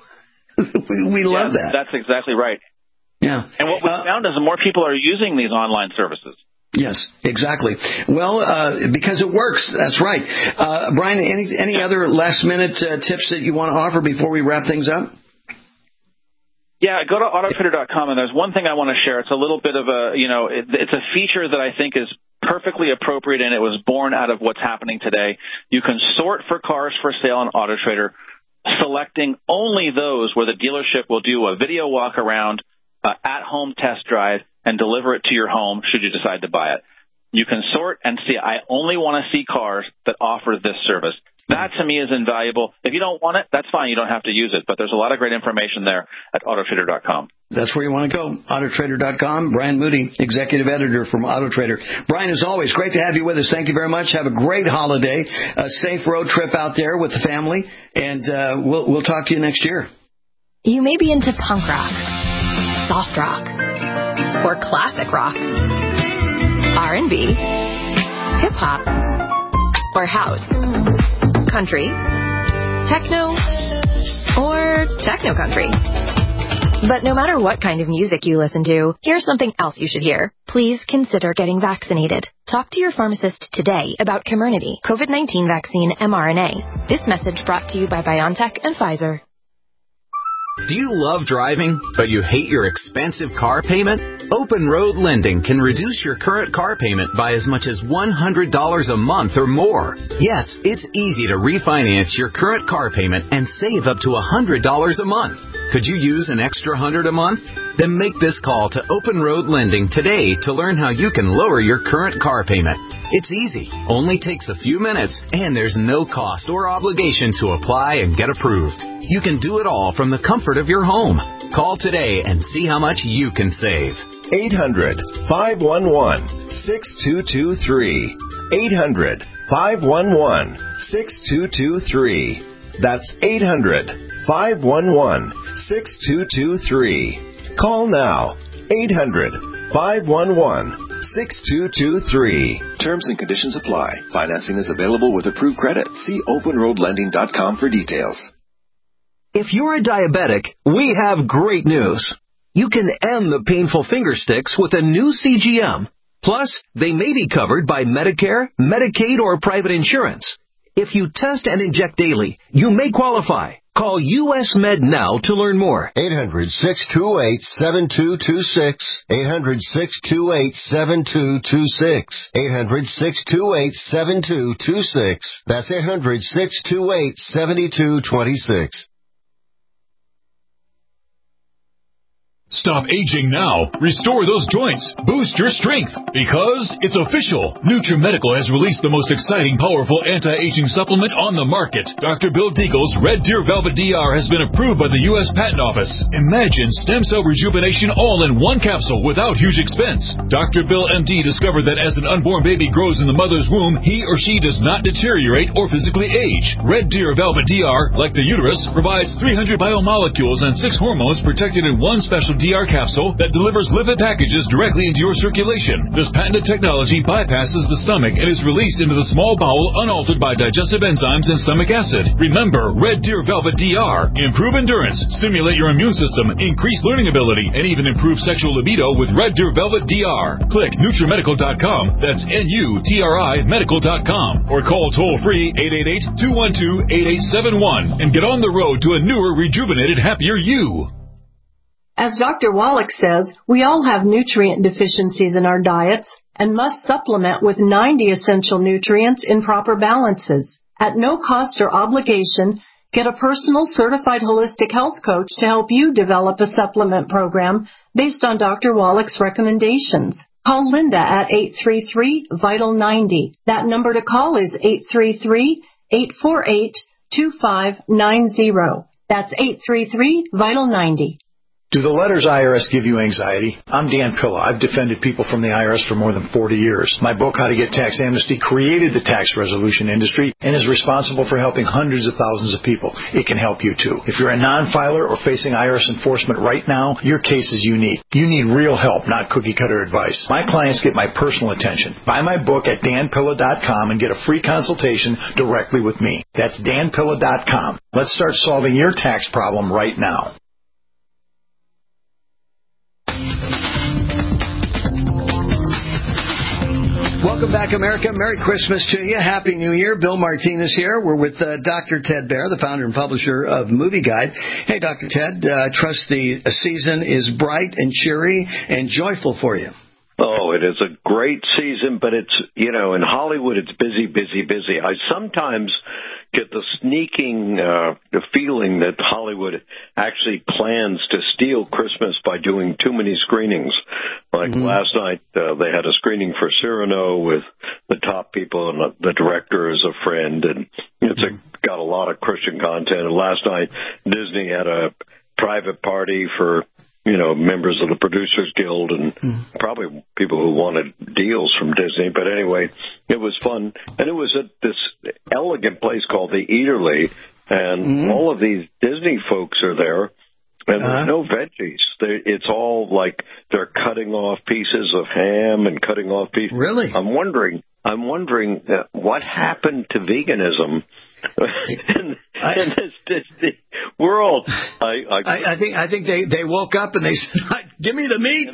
we, we love yeah, that. That's exactly right. Yeah. And what we uh, found is the more people are using these online services. Yes, exactly. Well, uh, because it works. That's right. Uh, Brian, any any other last-minute uh, tips that you want to offer before we wrap things up? Yeah, go to auto trader dot com, and there's one thing I want to share. It's a little bit of a, you know, it, it's a feature that I think is perfectly appropriate, and it was born out of what's happening today. You can sort for cars for sale on Auto Trader, selecting only those where the dealership will do a video walk around, uh, at-home test drive, and deliver it to your home should you decide to buy it. You can sort and see, I only want to see cars that offer this service. That, to me, is invaluable. If you don't want it, that's fine. You don't have to use it. But there's a lot of great information there at auto trader dot com. That's where you want to go, auto trader dot com. Brian Moody, executive editor from Auto Trader. Brian, as always, great to have you with us. Thank you very much. Have a great holiday, a safe road trip out there with the family, and uh, we'll, we'll talk to you next year. You may be into punk rock, soft rock, or classic rock, R and B, hip-hop, or house, country, techno, or techno-country. But no matter what kind of music you listen to, here's something else you should hear. Please consider getting vaccinated. Talk to your pharmacist today about Comirnaty, COVID nineteen vaccine mRNA. This message brought to you by BioNTech and Pfizer. Do you love driving, but you hate your expensive car payment? Open Road Lending can reduce your current car payment by as much as one hundred dollars a month or more. Yes, it's easy to refinance your current car payment and save up to one hundred dollars a month. Could you use an extra one hundred dollars a month? Then make this call to Open Road Lending today to learn how you can lower your current car payment. It's easy, only takes a few minutes, and there's no cost or obligation to apply and get approved. You can do it all from the comfort of your home. Call today and see how much you can save. eight hundred, five one one, six two two three. eight hundred, five one one, six two two three. That's eight hundred, five one one, six two two three. Call now. eight hundred, five one one, six two two three. Terms and conditions apply. Financing is available with approved credit. See open road lending dot com for details. If you're a diabetic, we have great news. You can end the painful finger sticks with a new C G M. Plus, they may be covered by Medicare, Medicaid, or private insurance. If you test and inject daily, you may qualify. Call U S Med now to learn more. eight hundred, six two eight, seven two two six. eight hundred, six two eight, seven two two six. eight hundred, six two eight, seven two two six. That's eight hundred, six two eight, seven two two six. Stop aging now. Restore those joints. Boost your strength. Because it's official. NutriMedical has released the most exciting, powerful anti-aging supplement on the market. Doctor Bill Deagle's Red Deer Velvet D R has been approved by the U S Patent Office. Imagine stem cell rejuvenation all in one capsule without huge expense. Doctor Bill M D discovered that as an unborn baby grows in the mother's womb, he or she does not deteriorate or physically age. Red Deer Velvet D R, like the uterus, provides three hundred biomolecules and six hormones protected in one special D R capsule that delivers lipid packages directly into your circulation. This patented technology bypasses the stomach and is released into the small bowel unaltered by digestive enzymes and stomach acid. Remember, Red Deer Velvet D R. Improve endurance, stimulate your immune system, increase learning ability, and even improve sexual libido with Red Deer Velvet D R. Click NutriMedical dot com. That's N U T R I medical dot com. Or call toll-free eight eight eight, two one two, eight eight seven one and get on the road to a newer, rejuvenated, happier you. As Doctor Wallach says, we all have nutrient deficiencies in our diets and must supplement with ninety essential nutrients in proper balances. At no cost or obligation, get a personal certified holistic health coach to help you develop a supplement program based on Doctor Wallach's recommendations. Call Linda at eight three three, VITAL ninety. That number to call is eight three three, eight four eight, two five nine zero. That's eight three three, VITAL ninety. Do the letters I R S give you anxiety? I'm Dan Pilla. I've defended people from the I R S for more than forty years. My book, How to Get Tax Amnesty, created the tax resolution industry and is responsible for helping hundreds of thousands of people. It can help you, too. If you're a non-filer or facing I R S enforcement right now, your case is unique. You need real help, not cookie-cutter advice. My clients get my personal attention. Buy my book at Dan Pilla dot com and get a free consultation directly with me. That's Dan Pilla dot com. Let's start solving your tax problem right now. Welcome back, America. Merry Christmas to you. Happy New Year. Bill Martinez here. We're with uh, Doctor Ted Baehr, the founder and publisher of Movie Guide. Hey, Doctor Ted, uh, trust the season is bright and cheery and joyful for you. Oh, it is a great season, but it's, you know, in Hollywood, it's busy, busy, busy. I sometimes get the sneaking uh, the feeling that Hollywood actually plans to steal Christmas by doing too many screenings. Like mm-hmm. last night, uh, they had a screening for Cyrano with the top people, and the director is a friend, and it's a, got a lot of Christian content. And last night, Disney had a private party for, you know, members of the Producers Guild and mm. probably people who wanted deals from Disney. But anyway, it was fun. And it was at this elegant place called the Eaterly, and mm. all of these Disney folks are there, and uh-huh. there's no veggies. They, it's all like they're cutting off pieces of ham and cutting off pieces. Really? I'm wondering, I'm wondering uh, what happened to veganism in, I, in this Disney world. I, I, I, I think I think they, they woke up and they said, "Give me the meat."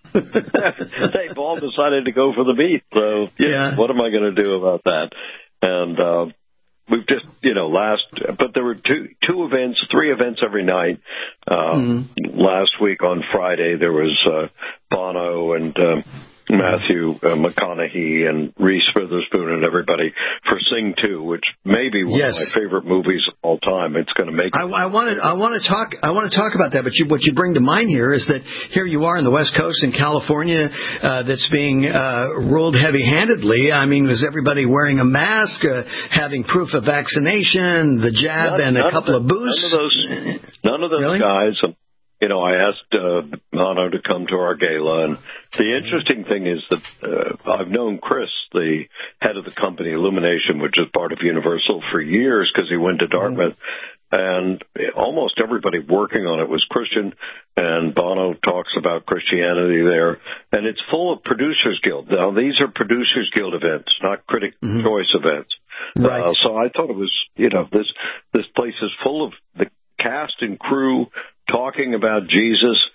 They've all decided to go for the meat. So yeah, yeah. What am I going to do about that? And uh, we've just, you know, last, but there were two two events, three events every night. Um, mm-hmm. Last week on Friday there was uh, Bono and Uh, Matthew uh, McConaughey and Reese Witherspoon and everybody for Sing two, which may be one yes. of my favorite movies of all time. It's going to make. I, I want to. I want to talk. I want to talk about that. But you, what you bring to mind here is that here you are in the West Coast in California, uh, that's being uh, ruled heavy-handedly. I mean, was everybody wearing a mask, uh, having proof of vaccination, the jab, none, and a none couple of, the, of boosts? None of those. None of those really? guys. Um, You know, I asked uh, Bono to come to our gala, and the interesting thing is that uh, I've known Chris, the head of the company Illumination, which is part of Universal, for years because he went to Dartmouth, and almost everybody working on it was Christian, and Bono talks about Christianity there, and it's full of Producers Guild. Now, these are Producers Guild events, not Critic mm-hmm. Choice events. Right. Uh, so I thought it was, you know, this this place is full of the cast and crew talking about Jesus,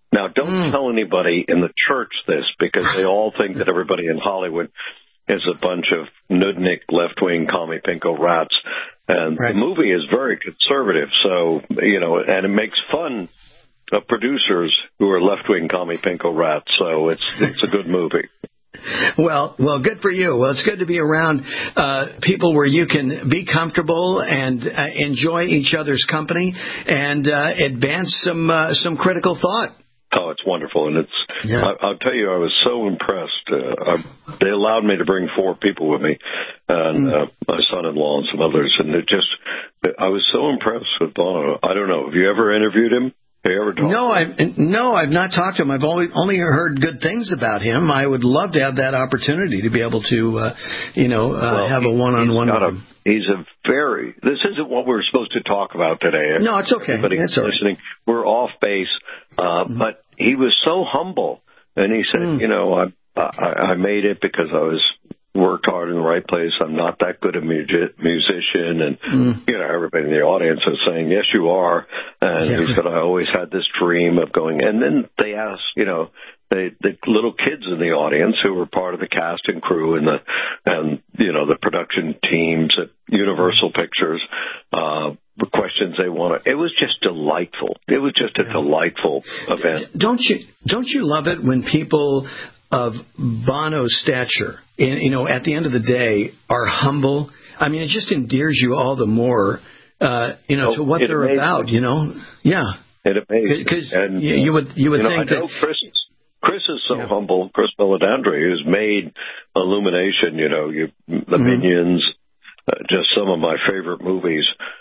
Now, don't mm. tell anybody in the church this, because they all think that everybody in Hollywood is a bunch of nudnik, left-wing, commie pinko rats. And right. the movie is very conservative, so, you know, and it makes fun of producers who are left-wing, commie pinko rats, so it's it's a good movie. Well, well, good for you. Well, it's good to be around uh, people where you can be comfortable and uh, enjoy each other's company and uh, advance some uh, some critical thought. Oh, it's wonderful, and it's. Yeah. I, I'll tell you, I was so impressed. Uh, I, they allowed me to bring four people with me, and uh, my son-in-law and some others, and it just. I was so impressed with Bono. I don't know. Have you ever interviewed him? Have you ever talked no, I no, I've not talked to him. I've only only heard good things about him. I would love to have that opportunity to be able to, uh, you know, uh, well, have a one-on-one with him. He's a very. This isn't what we're supposed to talk about today. No, it's okay. Everybody it's listening, right. We're off base. Uh, mm-hmm. But he was so humble, and he said, mm. you know, I, I I made it because I was worked hard in the right place. I'm not that good a music, musician, and mm. you know, everybody in the audience is saying, yes, you are. And yeah. he said, I always had this dream of going. And then they asked, you know. They, the little kids in the audience who were part of the cast and crew and the and you know the production teams at Universal Pictures, uh, the questions they wanted. It was just delightful. It was just a yeah. delightful event. Don't you don't you love it when people of Bono's stature, you know, at the end of the day, are humble? I mean, it just endears you all the more, uh, you know, oh, to what they're amazes. about. You know, yeah. It amazes. Because you, you would you would you think know, I know that. Chris, Chris is so yeah. humble. Chris Meledandri, who's made Illumination, you know, you, the mm-hmm. Minions, uh, just some of my favorite movies.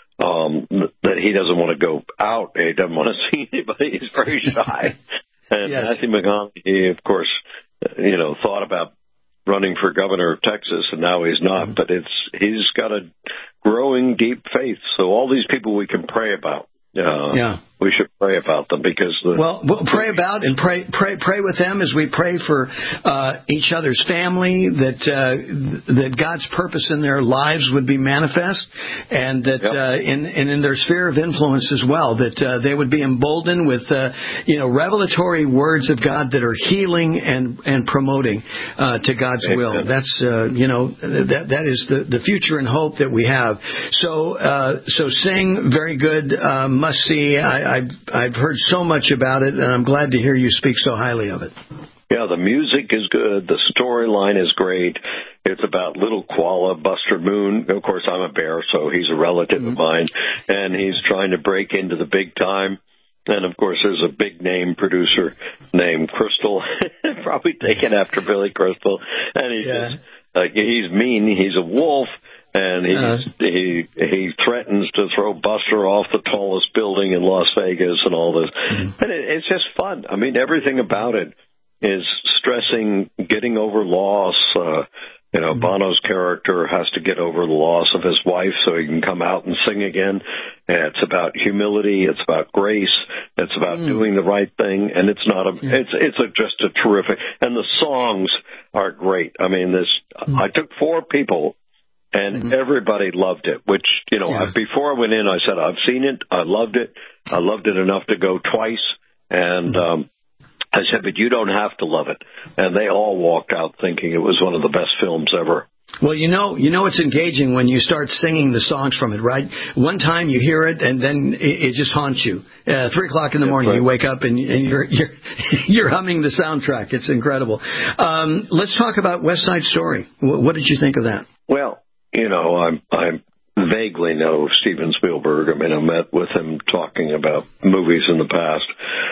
Um, that he doesn't want to go out. He doesn't want to see anybody. He's very shy. And yes. Matthew McConaughey, of course, you know, thought about running for governor of Texas, and now he's not. Mm-hmm. But it's he's got a growing deep faith. So all these people we can pray about. Uh, yeah. We should pray about them because the well, we'll pray about and pray pray pray with them as we pray for uh, each other's family, that uh, that God's purpose in their lives would be manifest, and that yep. uh, in and in their sphere of influence as well, that uh, they would be emboldened with uh, you know revelatory words of God that are healing and and promoting uh, to God's Amen. will. That's uh, you know that that is the, the future and hope that we have. So uh, so sing, very good, uh, must see. I, I've, I've heard so much about it, and I'm glad to hear you speak so highly of it. Yeah, the music is good. The storyline is great. It's about Little Koala, Buster Moon. Of course, I'm a bear, so he's a relative mm-hmm. of mine, and he's trying to break into the big time. And, of course, there's a big-name producer named Crystal, probably taken after Billy Crystal. And he's, yeah. just, like, he's mean. He's a wolf. And he's, uh, he he threatens to throw Buster off the tallest building in Las Vegas and all this. Mm-hmm. And it, it's just fun. I mean, everything about it is stressing getting over loss. Uh, you know, mm-hmm. Bono's character has to get over the loss of his wife so he can come out and sing again. And it's about humility. It's about grace. It's about mm-hmm. doing the right thing. And it's not a. Yeah. It's it's a, just a terrific. And the songs are great. I mean, this. Mm-hmm. I took four people. And mm-hmm. everybody loved it, which, you know, yeah. before I went in, I said, I've seen it. I loved it. I loved it enough to go twice. And mm-hmm. um, I said, but you don't have to love it. And they all walked out thinking it was one of the best films ever. Well, you know, you know it's engaging when you start singing the songs from it, right? One time you hear it, and then it, it just haunts you. Uh, three o'clock in the morning, right. you wake up and, and you're you're you're humming the soundtrack. It's incredible. Um, let's talk about West Side Story. W- what did you think of that? Well, you know, I I vaguely know Steven Spielberg. I mean, I met with him talking about movies in the past.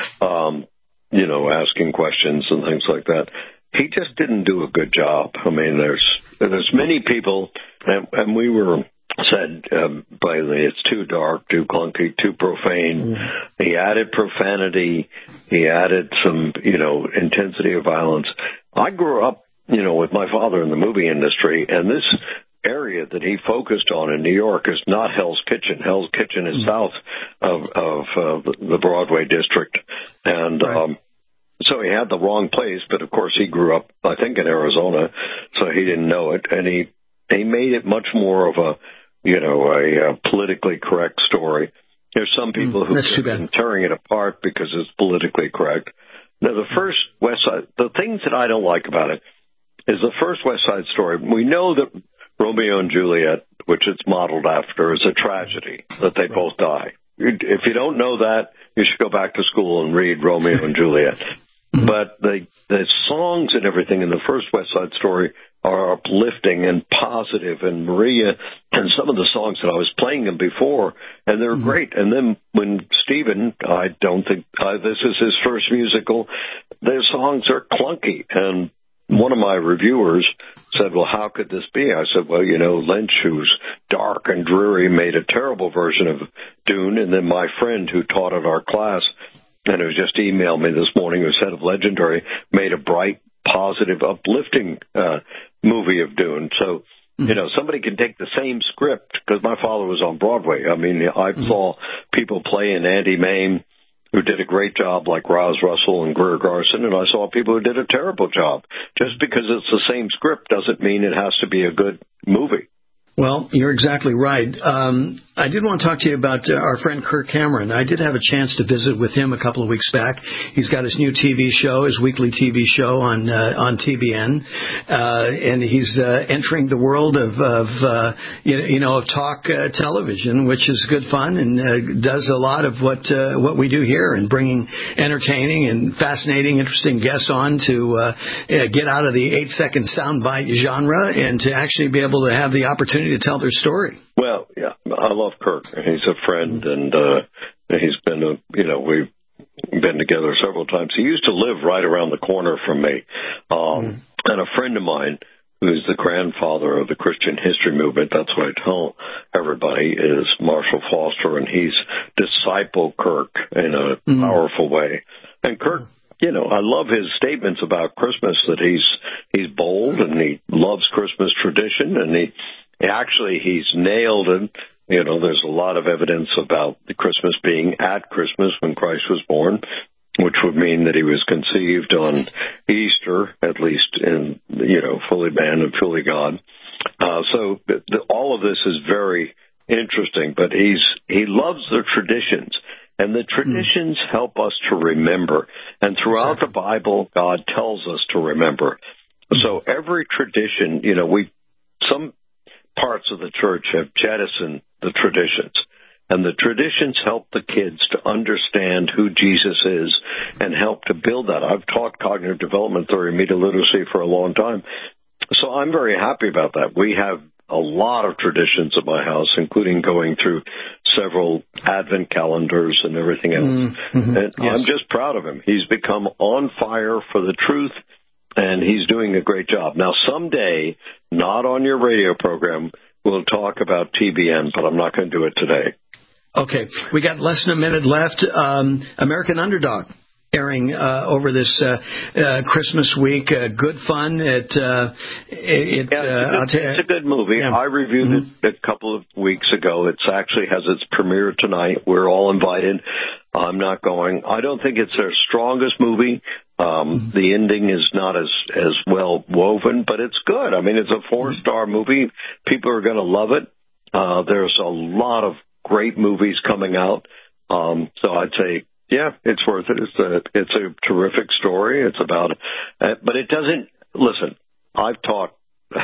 Um, you know, asking questions and things like that. He just didn't do a good job. I mean, there's there's many people, and, and we were said um, plainly, it's too dark, too clunky, too profane. Mm. He added profanity. He added some, you know, intensity of violence. I grew up, you know, with my father in the movie industry, and this area that he focused on in New York is not Hell's Kitchen. Hell's Kitchen is mm. south of, of uh, the Broadway district, and right. um, so he had the wrong place, but of course he grew up, I think, in Arizona, so he didn't know it. And he, he made it much more of a, you know, a, a politically correct story. There's some people mm, who've been tearing it apart because it's politically correct. Now, the first West Side, the things that I don't like about it is the first West Side Story. We know that Romeo and Juliet, which it's modeled after, is a tragedy, that they both die. If you don't know that, you should go back to school and read Romeo and Juliet. But the the songs and everything in the first West Side Story are uplifting and positive, and Maria and some of the songs that I was playing them before, and they're mm-hmm. great. And then when Stephen, I don't think uh, this is his first musical, their songs are clunky. And one of my reviewers said, well, how could this be? I said, well, you know, Lynch, who's dark and dreary, made a terrible version of Dune, and then my friend who taught at our class, and who just emailed me this morning, who's head of Legendary, made a bright, positive, uplifting uh, movie of Dune. So, mm-hmm. you know, somebody can take the same script, because my father was on Broadway. I mean, I mm-hmm. saw people play in Andy Mame who did a great job, like Roz Russell and Greer Garson, and I saw people who did a terrible job. Just because it's the same script doesn't mean it has to be a good movie. Well, you're exactly right. Um, I did want to talk to you about uh, our friend Kirk Cameron. I did have a chance to visit with him a couple of weeks back. He's got his new T V show, his weekly T V show on uh, on T B N, uh, and he's uh, entering the world of, of uh, you know of talk uh, television, which is good fun and uh, does a lot of what uh, what we do here, and bringing entertaining and fascinating, interesting guests on to uh, get out of the eight second soundbite genre and to actually be able to have the opportunity to tell their story. Well, yeah, I love Kirk. He's a friend, and uh, he's been a, you know, we've been together several times. He used to live right around the corner from me. Um, mm. And a friend of mine, who's the grandfather of the Christian history movement, that's what I tell everybody, is Marshall Foster, and he's discipled Kirk in a mm. powerful way. And Kirk, you know, I love his statements about Christmas, that he's he's bold and he loves Christmas tradition, and he actually he's nailed it. You know, there's a lot of evidence about the Christmas being at Christmas when Christ was born, which would mean that he was conceived on Easter, at least in, you know, fully man and fully God. Uh, so the, all of this is very interesting, but he's he loves the traditions. And the traditions mm. help us to remember. And throughout exactly. the Bible, God tells us to remember. Mm. So every tradition, you know, we some parts of the church have jettisoned the traditions. And the traditions help the kids to understand who Jesus is and help to build that. I've taught cognitive development theory, media literacy for a long time. So I'm very happy about that. We have a lot of traditions at my house, including going through several Advent calendars and everything else. Mm-hmm. And yes. I'm just proud of him. He's become on fire for the truth, and he's doing a great job. Now, someday, not on your radio program, we'll talk about T B N, but I'm not going to do it today. Okay. We got less than a minute left. Um, American Underdog airing uh, over this uh, uh, Christmas week. Uh, good fun. It, uh, it, yeah, uh, it's, a good, it's a good movie. Yeah. I reviewed mm-hmm. it a couple of weeks ago. It actually has its premiere tonight. We're all invited. I'm not going. I don't think it's their strongest movie. Um, mm-hmm. The ending is not as, as well woven, but it's good. I mean, it's a four-star movie. People are going to love it. Uh, there's a lot of great movies coming out. Um, so I'd say, yeah, it's worth it. It's a, it's a terrific story. It's about, uh, but it doesn't, listen, I've taught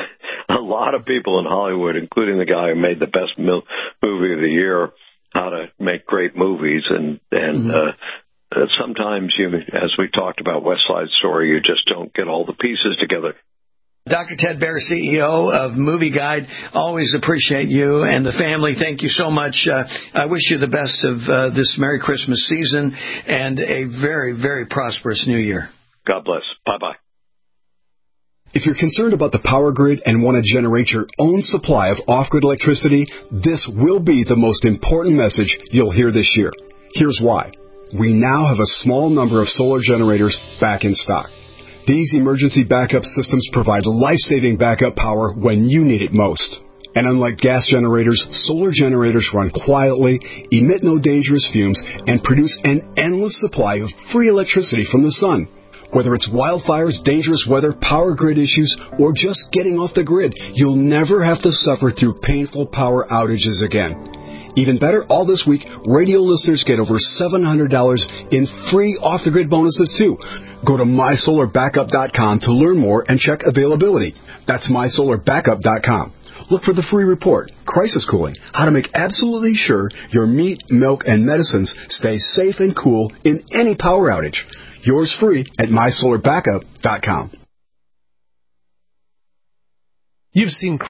a lot of people in Hollywood, including the guy who made the best mil- movie of the year, how to make great movies. And, and, mm-hmm. uh, sometimes you, as we talked about West Side Story, you just don't get all the pieces together. Doctor Ted Baehr, C E O of Movie Guide, always appreciate you and the family. Thank you so much. Uh, I wish you the best of uh, this Merry Christmas season and a very, very prosperous New Year. God bless. Bye-bye. If you're concerned about the power grid and want to generate your own supply of off-grid electricity, this will be the most important message you'll hear this year. Here's why. We now have a small number of solar generators back in stock. These emergency backup systems provide life-saving backup power when you need it most. And unlike gas generators, solar generators run quietly, emit no dangerous fumes, and produce an endless supply of free electricity from the sun. Whether it's wildfires, dangerous weather, power grid issues, or just getting off the grid, you'll never have to suffer through painful power outages again. Even better, all this week, radio listeners get over seven hundred dollars in free off-the-grid bonuses, too. Go to my solar backup dot com to learn more and check availability. That's my solar backup dot com. Look for the free report, Crisis Cooling, how to make absolutely sure your meat, milk, and medicines stay safe and cool in any power outage. Yours free at my solar backup dot com. You've seen